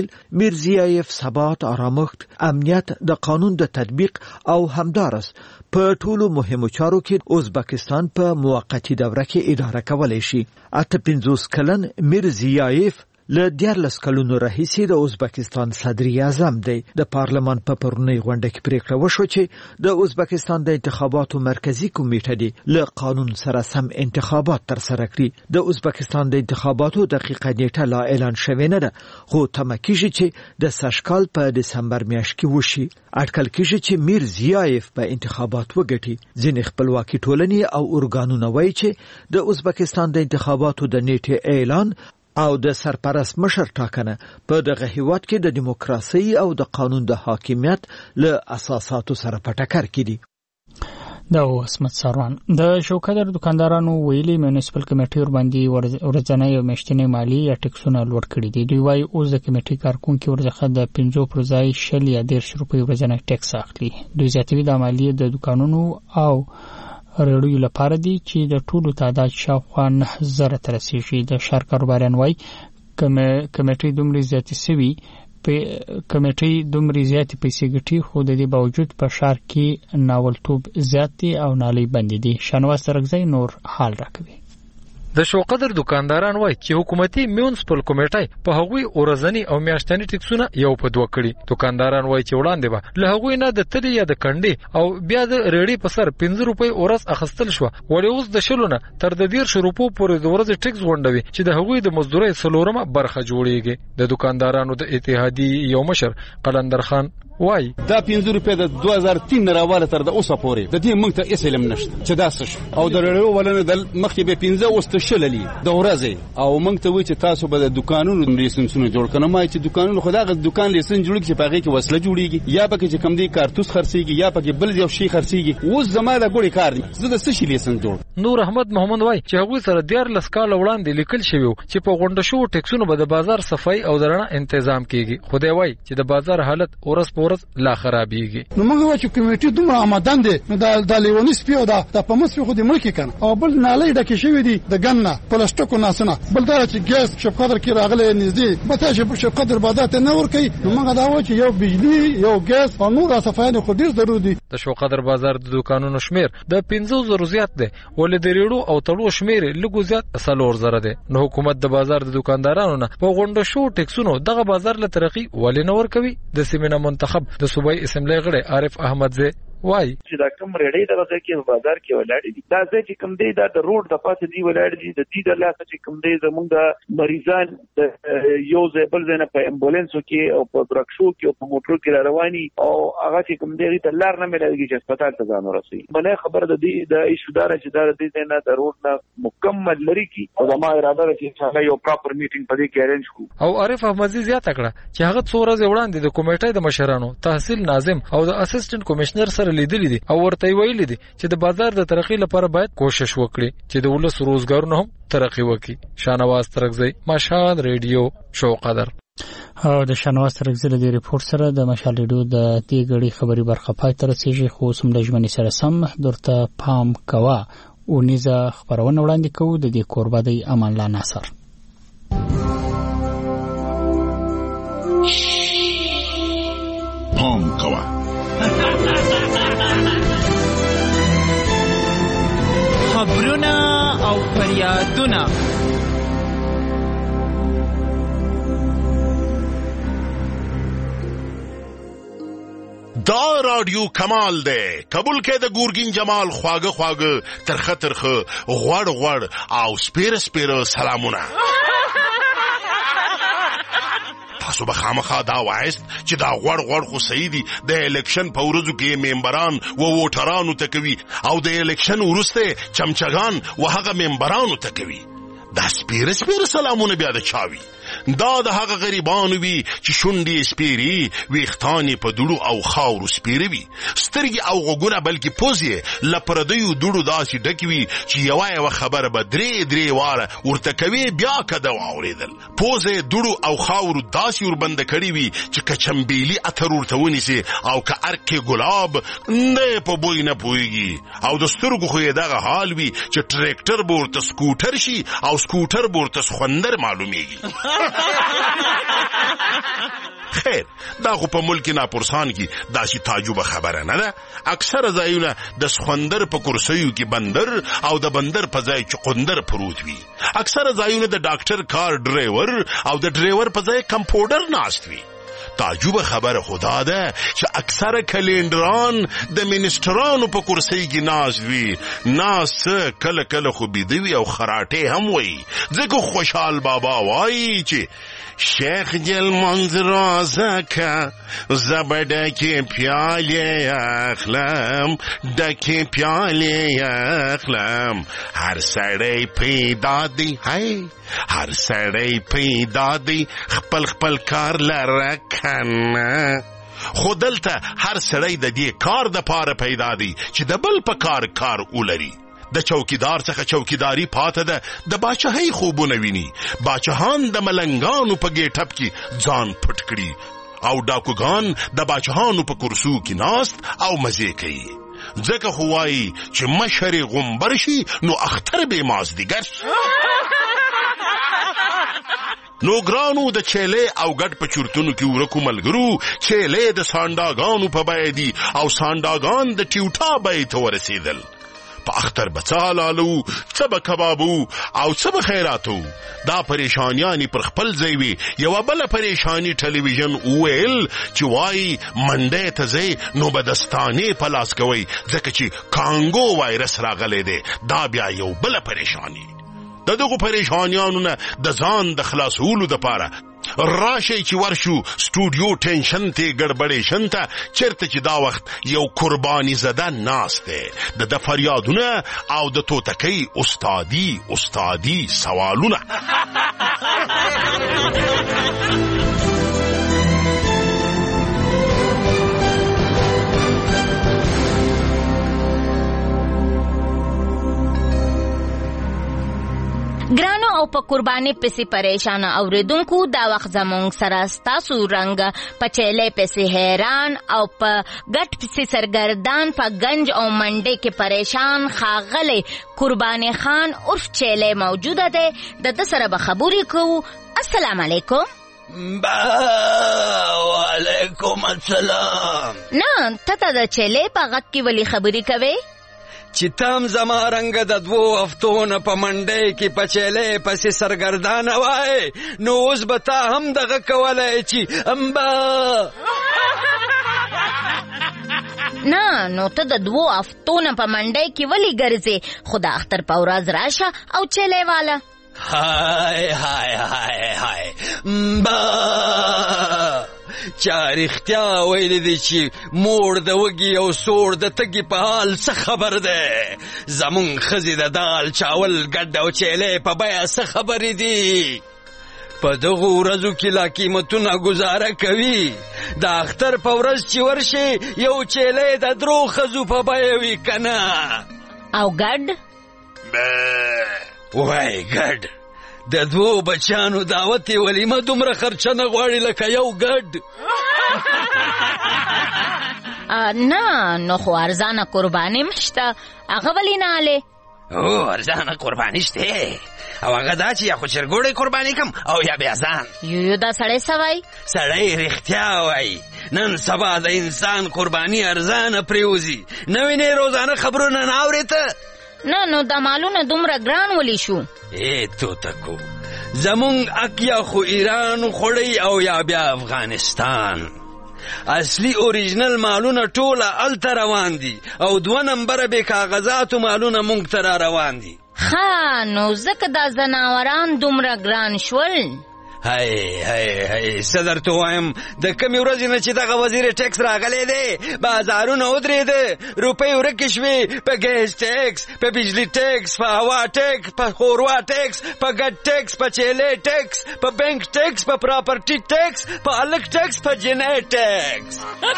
میرزیایف ثبات، آرامښت، امنیت، د قانون د تطبیق او همدارس په ټولو مهمو چارو کې ازبکستان په موقتی دوره کې اداره کولای شي. اته پنځوس کلن میرزیایف له دیارلس کلونو راهیسې د ازبکستان صدر اعظم دی. د پارلمان په پرونی غونډه کې پریکړه وشوه چې د ازبکستان د انتخاباتو مرکزی کمیټه دی له قانون سره سم انتخابات ترسره کړي. د ازبکستان د انتخاباتو دقیقه نیټه لا اعلان شوې نه ده، خو تمه کیږي چې د سږکال په دسمبر میاشت کې وشي. اټکل کیږي چې میرزیایف په انتخابات وګټي. ځینې خپلواکي ټولنې او ارګانونه وایي چې د ازبکستان د انتخاباتو د نیټې اعلان او د سرپرست مشر ټاکنه په دغه هیواد کې د دیموکراسي او د قانون د حاکمیت له اساساتو سره په ټکر کې دي. دا اسمت ساروان د شوکدر دکاندارانو ویلي میونسپل کمیټې ور باندې ورځنی او میاشتنی مالی یا ټکسونه لوړ کړي دي. دوی وايي اوس د کمیټې کارکونکو ورڅخه د پنځو پر ځای شل یا ډیر روپۍ ورځنی ټکس اخلي. دوی زیاتوي د مالی د دکانونو او رړیو لپاره دي چې د ټولو تعداد شاوخوا نه زره تر رسیږي. د ښار کاروباران وايي کمیټې دومره زیاتې سوي کمیټې دومره زیاتې پیسې ګټي، خو د دې باوجود په ښار کې ناولتوب زیات دي او نالۍ بندې دي. شنواز ترغزی نور حال راکوي. د شوقدر دکانداران وایي چې حکومتي میونسپل کمیټه په هغوی ورځنی او میاشتنی ټکسونه یو په دوه کړي. دکانداران وایي چې وړاندې به له هغوی نه د تلې یا د کندې او بیا د ریړې په سر پنځه روپۍ ورځ اخیستل شوه، وړې اوس د شلو نه تر د دېرشو روپو پورې د ورځې ټکس غونډوي چې د هغوی د مزدورۍ څلورمه برخه جوړیږي. د دکاندارانو د اتحادیې یو مشر قلندر خان وای دا پنځه روپۍ د دوه هزار تین راواله تر د اوسه پورې د دې موږ ته هیڅ علم نشته چې دا څه شو، او د رړیو ولنه د مخکې به پنځه اوس ته شللی د ورځې، او موږ ته وایي چې تاسو به د دکانونو لیسنسونه جوړ کړئ. ما چې دکانونو خو دغه دکان لیسن جوړ کړي چې په هغې کې وسله جوړېږي یا پکې چې کوم دی کارتوس خرڅېږي یا پکې بل یو شی خرڅېږي. اوس زما د ګوړې کار دی، زه د څه شي لیسن جوړ. نور احمد محمد وای چې هغوی سره دیارلس کاله وړاندې لیکل شوي و چې په غونډه شوو ټکسونو به د بازار صفایي او د رڼا تنظیم کېږي، خو دی وای چې د بازار حالت ورځ په ورځ لا خرابېږي. نو موږ وایو چې کمیټې دومره آمادان دي، نو د لیوني سپي او د پمس سپي خو دې مړ کړي که نه، او بل نالۍ ډکې شوي دي د ګن نه پلاستیکو ناسونه، بل دا چې ګیس شب قدر کې راغلی نږدې به ته چې شب قدر بازار ته نه ورکوي. نو موږ دا وایو چې یو بجلي یو ګیس او نور صفایي خو ډېر ضرور دي. د شب قدر بازار د دکانونو شمیر د پنځه زرو زیات دی، ولې د ریړو او تړو شمیر لږ زیات څلور زره دی. نو حکومت د بازار د دکاندارانو نه په غونډه شو ټکسونو دغه بازار له ترقی ولې نه ورکوي. د سیمینه منتخب د صوبایي اسمبلی غړی عارف احمدزی وای چې دا کوم ریډي دغه ځای کې بازار کې ولاړ دي، دا ځای چې کوم دی دا د روډ د پاسه دی ولاړ دي، د دې د لاسه چې کوم دی زموږ د مریضان د یو ځای بل ځای نه په امبولانسو کې او په برکشو کې او په موټرو کې رواني، او هغه چې کوم دی د لار نه ملایږي چې هسپتال ته ځان ورسي. بلې خبر د دې د ایشودار چې دا د دې نه د روډ نه مکمل لري کی، او زما اراده ده چې څنګه یو پراپر میټینګ په دې کې ارینج کو. او عارف احمدزی زیاته کړه چې هغه څو ورځې وړاندې د کمیټې د مشرانو تحصیل ناظم او د اسسټنټ کمشنر سره لیدلې دي او ورته ویلي دي چې د بازار د ترقی لپاره باید کوشش وکړي چې د ولس روزګارونه هم ترقی وکړي. شانواز ترغزی، مشال ریډیو شوقدر. او د شانواز ترغزی له ریپورت سره د مشال ریډیو د دې غړي خبري برخه پای تر رسیږي، خو سم د ژوند سره سم درته پام کوا او نيزه خبرونه وړاندې کوو. د دې قربا دی امان الله ناصر. پام کوا خبرونه او فریادونه دا رادیو کمال ده قبول کې د ګورګین جمال خواږه خواږه ترخه ترخه غوړ غوړ او سپیر سپیر سلامونه. تاسو به خامخا دا وایست چې دا غوړ غوړ خو صحیح دي د الیکشن په ورځو کې ممبران و ووټرانو ته کوي، او د الیکشن وروسته چمچگان و هغه ممبرانو ته کوي. دا سپیر سپیر سلامونه بیا د چاوي دا د هغه غریبانو وي چې شونډې سپیري، ویښتانې په دوړو او خاورو سپیره وي، سترګې او غوږونه بلکې پوزې له پردیو دوړو داسې ډکې وي چې یوه یوه خبره به درې درې واره ورته کوي بیا کده واورېدل. پوزې دوړو او خاورو داسې وربنده کړي وي چې که چمبیلي اتر ورته ونیسي او که ارکې ګلاب نه په بوی نه پوهېږي، او د سترګو خو یې دغه حال وي چې ټریکټر به ورته سکوټر شي او سکوټر به ورته سخوندر معلومیږي. خیر دا خو په ملک ناپرسان کې داسې تعجب خبره نه ده. اکثره ځایونه د سخوندر په کرسیو کې بندر او د بندر په ځای چقندر پروت وي. اکثره ځایونه د ډاکټر کار ډرایور او د ډرایور په ځای کمپاوډر ناست وي. تعجب خبره خدا ده چې اکثره کلندران د منسټرانو په کرسۍ کې ناست وي. ناست کله کله خو بیده وي او خراټې هم وي. ځکه خوشحال بابا وایي چې شیخ جل منظر زکه زبر ډکې پیالې اخلم ډکې پیالې اخلم هر سړی پیدا دی هی هر سړی پیدا دی خپل خپل کار لره کنه. خو دلته هر سړی د دې کار د پاره پیدا دی چې د بل په کار کار ولري. د چوکیدار څخه چوکیداری پاته ده د باچهۍ خوبونه ویني. باچهان د ملنګانو په ګیټپ کې ځان پټ کړي او ډاکوګان د باچهانو په کرسو کې ناست او مزې کوي. ځکه خو وایي چې مشر غومبر شي نو اختر به مازدیګر شي. نو ګرانو د چیلې او ګډ په چورتونو کې ورکو ملګرو چیلې د سانډاګانو په بیه دي او سانډاګان د ټیوټا بیې ته ورسېدل. په اختر به څه حلالو څه به کبابو او څه به خیراتو. دا پریشانیانی پر خپل ځای وي. یوه بله پریشانی ټلویزیون وویل چې وایي منډۍ ته ځئ نو به دستانې په لاس کوئ ځکه چې کانګو وایرس راغلی دی. دا بیا یو بله پریشانی. د دغو پریشانیانو نه د ځان د خلاصولو دپاره راشي چې ورشو سټوډیو ټینشن ته ګډبډېشن ته چیرته چې دا وخت یو قرباني زده ناست دی. د د فریادونه او د توتکۍ استادي استادي سوالونه. ګرانو او په قرباني پسې پریشان اوریدونکو دا وخت زمونږ سره ستاسو رنګ په چیلې پسې حیران او په ګټ پسې سرګردان په گنج او منډې کې پریشان ښاغلی قرباني خان عرف چیلې موجوده دی. د ده سره به خبرې کوو. السلام علیکم. وعلیکم السلام. نه ته ته د چیلې په غږ کې ولې خبرې کوې؟ چې تم زما رنګ د دوو هفتونه په منډۍ کې په چیلې پسې سرګردانه وای نو اوس به تا هم دغه کولی چې امبا. نه نو ته د دوو هفتونه په منډۍ کې ولې ګرځې؟ خو د اختر په ورځ راشه او چیلې واله. هاي هاي هاي هاي امبا. چا رښتیا ویلی دی چې مور د وږي او سوړ د تږي په حال څه خبر دی؟ زمونږ ښځې د دال چاول ګډ او چیلې په بیه څه خبرې دي؟ په دغو ورځو کې لا قیمتونه ګزاره کوي. د اختر په ورځ چې ورشي یو چیلې د درو ښځو په بیه وي که نه؟ او ګډ؟ وای ګډ د دوو بچیانو دعوت ولیمه دومره خرچه نه غواړي لکه یو ګډ. نه نو خو ارزانه قرباني مشته هغه ولې نه هلې؟ او ارزانه قرباني شته او هغه دا چې یا خو چرګوړی قرباني کم او یا بیا ځان. یو دا سړی څه وایي؟ سړی رښتیا وایي. نن سبا د انسان قرباني ارزانه پرېوځي. نه وینې روزانه خبرونه نه اورې ته؟ نه نو دا مالونه دومره ګران ولی شو؟ ای توتکو زمونږ اک یا خو ایران خوړی او یا بیا افغانستان. اصلي اوریجنل مالونه ټوله هلته روان دي او دوه نمبره بې کاغذاتو مالونه مونږ ته را روان دي. ښه نو ځکه دا ځناوران دومره ګران شول. هی هی هی څه درته وایم د کمې ورځې نه چې دغه وزیر ټیکس راغلی دی بازارونه ودرېده روپۍ ورکې شوې په ګیس ټیکس په بجلي ټیکس په هوا ټیکس په ښوروا ټیکس په ګډ ټیکس په چیلې ټیکس په بینک ټیکس په پراپرټي ټیکس په هلک ټیکس په جنۍ ټیکس.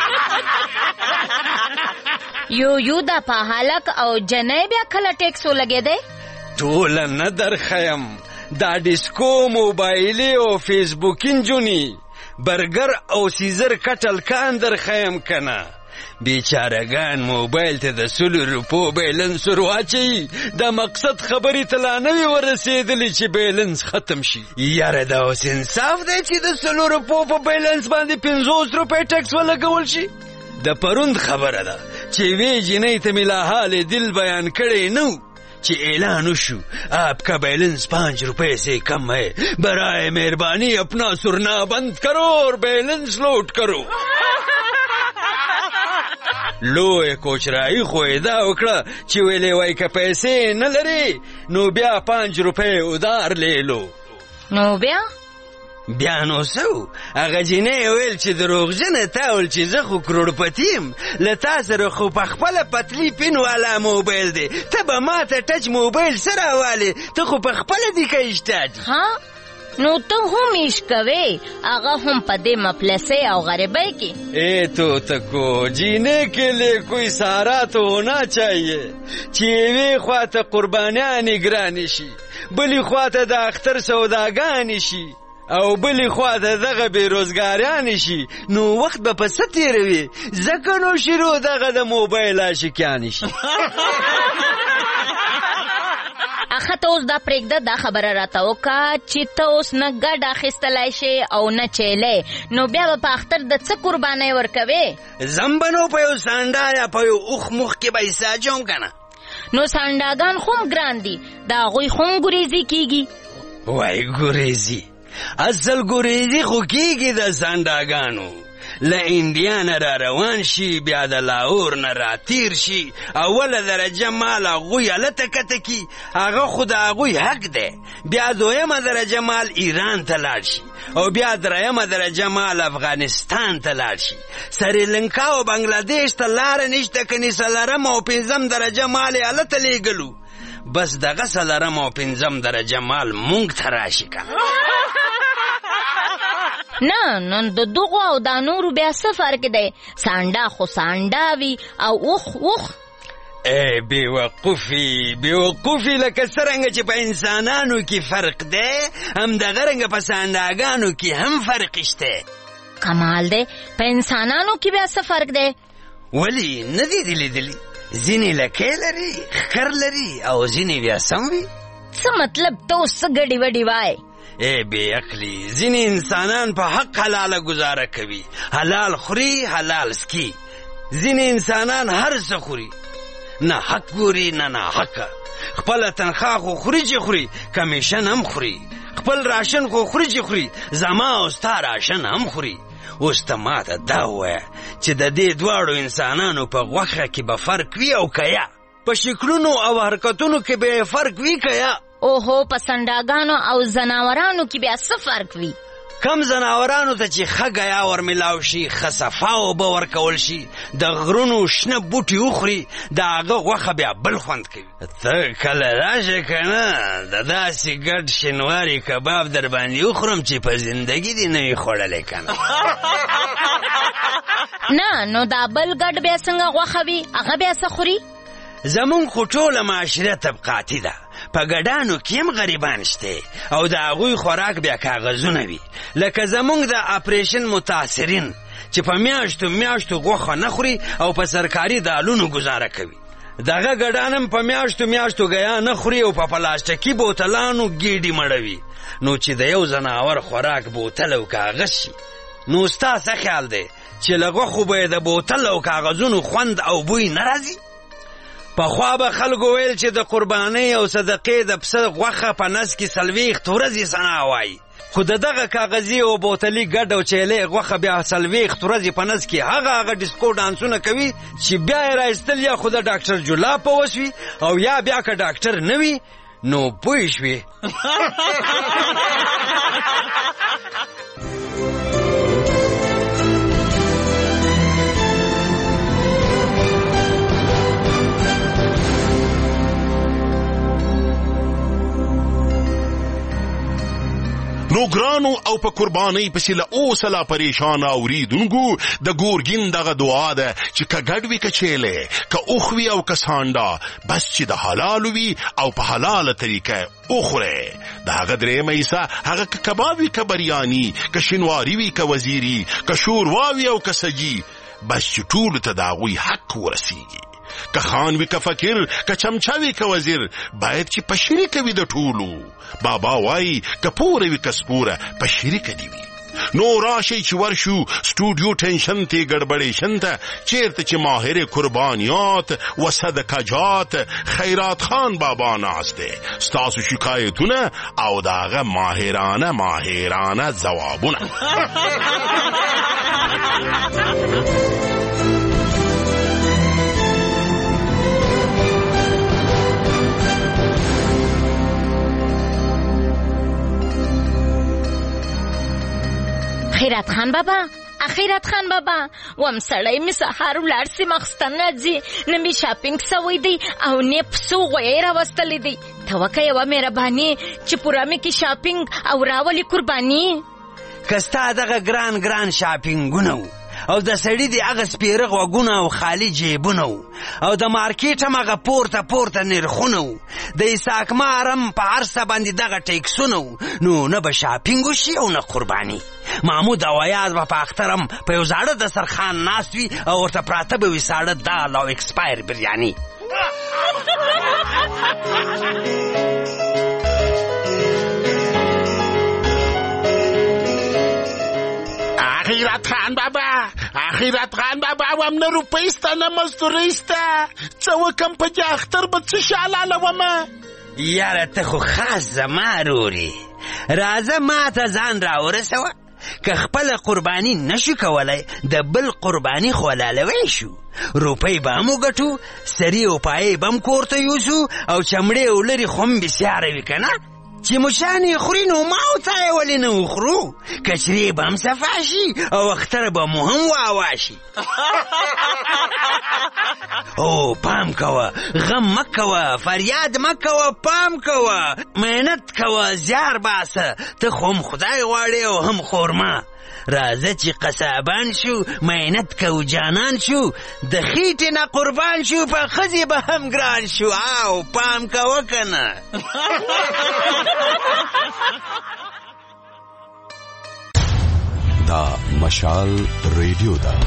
یو یو دا په هلک او جنۍ بیا کله ټیکس ولګېدی؟ ټوله نه درښیم. دا ډیسکو موبایلي او فیسبوکي نجونې برګر او سیزر کټل کان درښیم که نه؟ بیچارهګان موبایل ته د سلو روپو بیلنس ور واچوي د مقصد خبرې ته لا نه وي ورسېدلې چې بیلنس ختم شي. یاره دا اوس انصاف دی چې د سلو روپو په بیلنس باندې پنځوس روپۍ ټکس ولګول شي؟ د پروند خبره ده چې وی جنۍ ته مې لا حال دل بیان کړی نه چې اعلان وشو آپ کا بیلنس پانچ روپے سے کم ہے برائے مہربانی اپنا سرنا بند کرو اور بیلنس لوٹ کرو. لوی کوچرایی خو دا وکړه چې ویلې وای که پیسې نه لري نو بیا پانچ روپۍ ادار لیلو. نو بیا بیا نو سو هغه جنۍ ویل چې دروغجنه تا ول چې زه خو کروڑپتیم له تا سره خو په خپله پتلی پین والا موبایل دی ته به ما ته ټچ موبایل سره والې ته خو په خپله دی که اشتا دي. ها نو ته هم ایش کوې هغه هم په دې مفلسۍ او غریبۍ کې. اے تو تکو جینے کے لیے کوئی سہارا تو ہونا چاہیے چې یوې خوا ته قربانیانې ګرانې شي بلې خوا ته د اختر سوداګانې شي او بلې خوا ته دغه بېروزګاریانې شي نو وخت به په څه تېروي ځکه نو شروع دغه د موبایل عاشقیانې شي. اخه ته اوس دا پرېږده دا خبره راته وکړه چې ته اوس نه ګډ اخیستلی شې او نه چیلی نو بیا به په اختر د څه قربانۍ ورکوې؟ زم به نو په یو سانډا یا په یو اوښ مخ کې به حصه اچوم که نه. نو سانډاګان خو هم ګران دي د هغوی خو هم ګریزي کېږي. وای ګریزي اصل ګریزي خو کېږي د سانډاګانو له انډیا نه را روان شي بیا د لاهور نه را تیر شي اوله درجه مال هغوی هلته کته کي هغه خو د هغوی حق دی بیا دویمه درجه مال ایران ته لاړ شي او بیا دریمه درجه مال افغانستان ته لاړ شي سریلنکا او بنګلادیش ته لاره نشته کني څلرمه او پنځم درجه مال یې هلته لیږلو بس دغه څلرمه او پنځم درجه مال مونږ ته راشي که نه نن د دغو او دا نورو بیا څه فرق دی سانډا خو سانډا وي او اوښ اوښ. ای بیوقوفي بیوقوفي لکه څرنګه چې په انسانانو کې فرق دی همدغرنګه په سانډاګانو کې هم فرق شته. کمال دی په انسانانو کې بیا څه فرق دی؟ ولې نه دي دي لیدلي ځینې لکۍ لري ښکر لري او ځینې بیا سم وي. څه مطلب ته اوس څه ګډې وډې وایې؟ اے بے عقلی ځینې انسانان په حق حلاله گزاره کوي حلال خوري حلال سکي ځینې انسانان هر څه خوري نه حق ګوري نه نه حق خپله تنخواه خو خوري چې خوري کمیشن هم خوري خپل راشن خو خوري چې خوري زما او ستا راشن هم خوري. اوس ته ماته دا ووایه چې د دې دواړو انسانانو په غوښه کې به فرق وي او که یا په شکلونو او حرکتونو کې به فرق وي که یا اوهو په سنډاګانو او زناورانو کې بیا څه فرق وي؟ کم زناورانو ته چې ښه ګیا ورمیلاو شي ښه صفا اوبه ورکول شي د غرونو شنه بوټي وخوري د هغه غوښه بیا بل خوند کوي. ته کله راشې که نه د داسې ګډ شینواري کباب در باندې وخورم چې په زندګي دې نه وي خوړلی که نه. نه نو دا بل ګډ بیا څنګه غوښه وي هغه بیا څه خوري؟ زمونږ خو ټوله معاشره طبقاتي ده په ګډانو کې هم غریبان شته او د هغوی خوراک بیا کاغذونه وي لکه زمونږ د اپریشن متاثرین چې په میاشتو میاشتو غوښه نه خوري او په سرکاري دالونو ګزاره کوي. دغه ګډان هم په میاشتو میاشتو ګیا نه خوري او په پلاستیکي بوتلانو ګیډې مړوي. نو چې د یو ځناور خوراک بوتل او کاغذ شي نو ستا څه خیال دی چې له غوښو به یې د بوتل او کاغذونو خوند او بوی نه راځي؟ پخوا به خلکو ویل چې د قربانۍ او صدقې د پسه غوښه په نس کې څلوېښت ورځې ثنا وایي خو د دغه کاغذي او بوتلي ګډ او چیلې غوښه بیا څلوېښت ورځې په نس کې هغه هغه ډیسکو ډانسونه کوي چې بیا یې رایستل یا خو د ډاکټر جلا په وس وي او یا بیا که ډاکټر نه وي نو پوه شوې. نو ګرانو او په قربانۍ پسې له اوسه لا پریشانه اورېدونکو د ګورګین دغه دعا ده چې که ګډ وي که چیلی که اوښ وي او که سانډا بس چې د حلالو وي او په حلاله طریقه وخورئ. د هغه درېیمه حصه هغه که کباب وي که بریاني که شینواري وي که وزیري که شوروا وي او که سجي بس چې ټولو ته د هغوی حق ورسیږي. که خان وي که فقیر که چمچا وي که وزیر باید چې په شریکه وي د ټولو. بابا وایي که پوره وي که سپوره په شریکه دي وي. نو راشي چې ورشو سټوډیو ټینشن ته ګډبډېشن ته چیرته چې ماهر قربانیات و صدقجات خیرات خان بابا ناسته ستاسو شکایتونه او داغه ماهرانه ماهرانه ځوابونه. خیرات خان بابا اخیرات خان بابا وم سړی می سهار ولاړ سي مخستن راځي نه می شاپینګ سوی دی او نه پسو غوی راوستلی دی. ته وکه یوه مهرباني چې پوره مې کې شاپینګ او راولي قرباني. که ستا دغه ګران ګران شاپینګونه و او د سړي د هغه سپېره غوږونه او خالي جیبونه و او د مارکېټ هم هغه پورته پورته نرخونه و د اساکمار هم په هر څه باندې دغه ټیکسونه و نو نه به شاپینګ وشي او نه قرباني. محمود او ایاز به په اختر هم په یو زاړه دسترخوان ناست وي او ورته پراته به وي ساړه دال او اکسپایر بریاني. اخیرات خان بابا اخیرات خان بابا وم نه روپۍ سته نه مزدورۍ سته څه وکم په دې اختر به څه شالاله ومه. یاره ته خو خاص زما رورې راځه ما ته ځان راورسوه. که خپله قرباني نشو کولی د بل قرباني خو حلالوی شو. روپۍ به هم وګټو سري او پایې به هم کور ته یوسو او چمړې او لرې خو هم بسیاره وي که نه چې مشان یې خوري نو ما او تا یې ولې نه وخورو. کچرې به هم صفا شي او اختر به مو هم واوا شي. او پام کوه غم مه کوه فریاد مه کوه پام کوه محنت کوه زیار باسه ته خو هم خدای غواړې او هم خورما. راځه چې قصابان شو محنت کو جانان شو د خېټې نه قربان شو په ښځې به هم ګران شو. او پام کوه که نه. دا مشال ریډیو ده.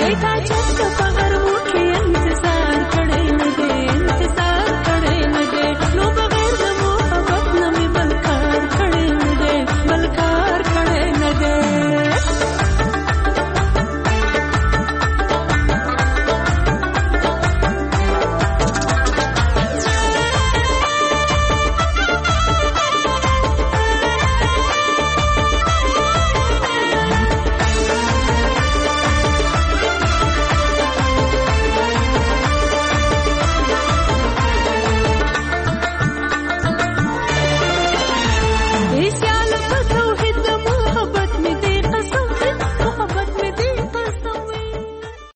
وای تا چست په غرب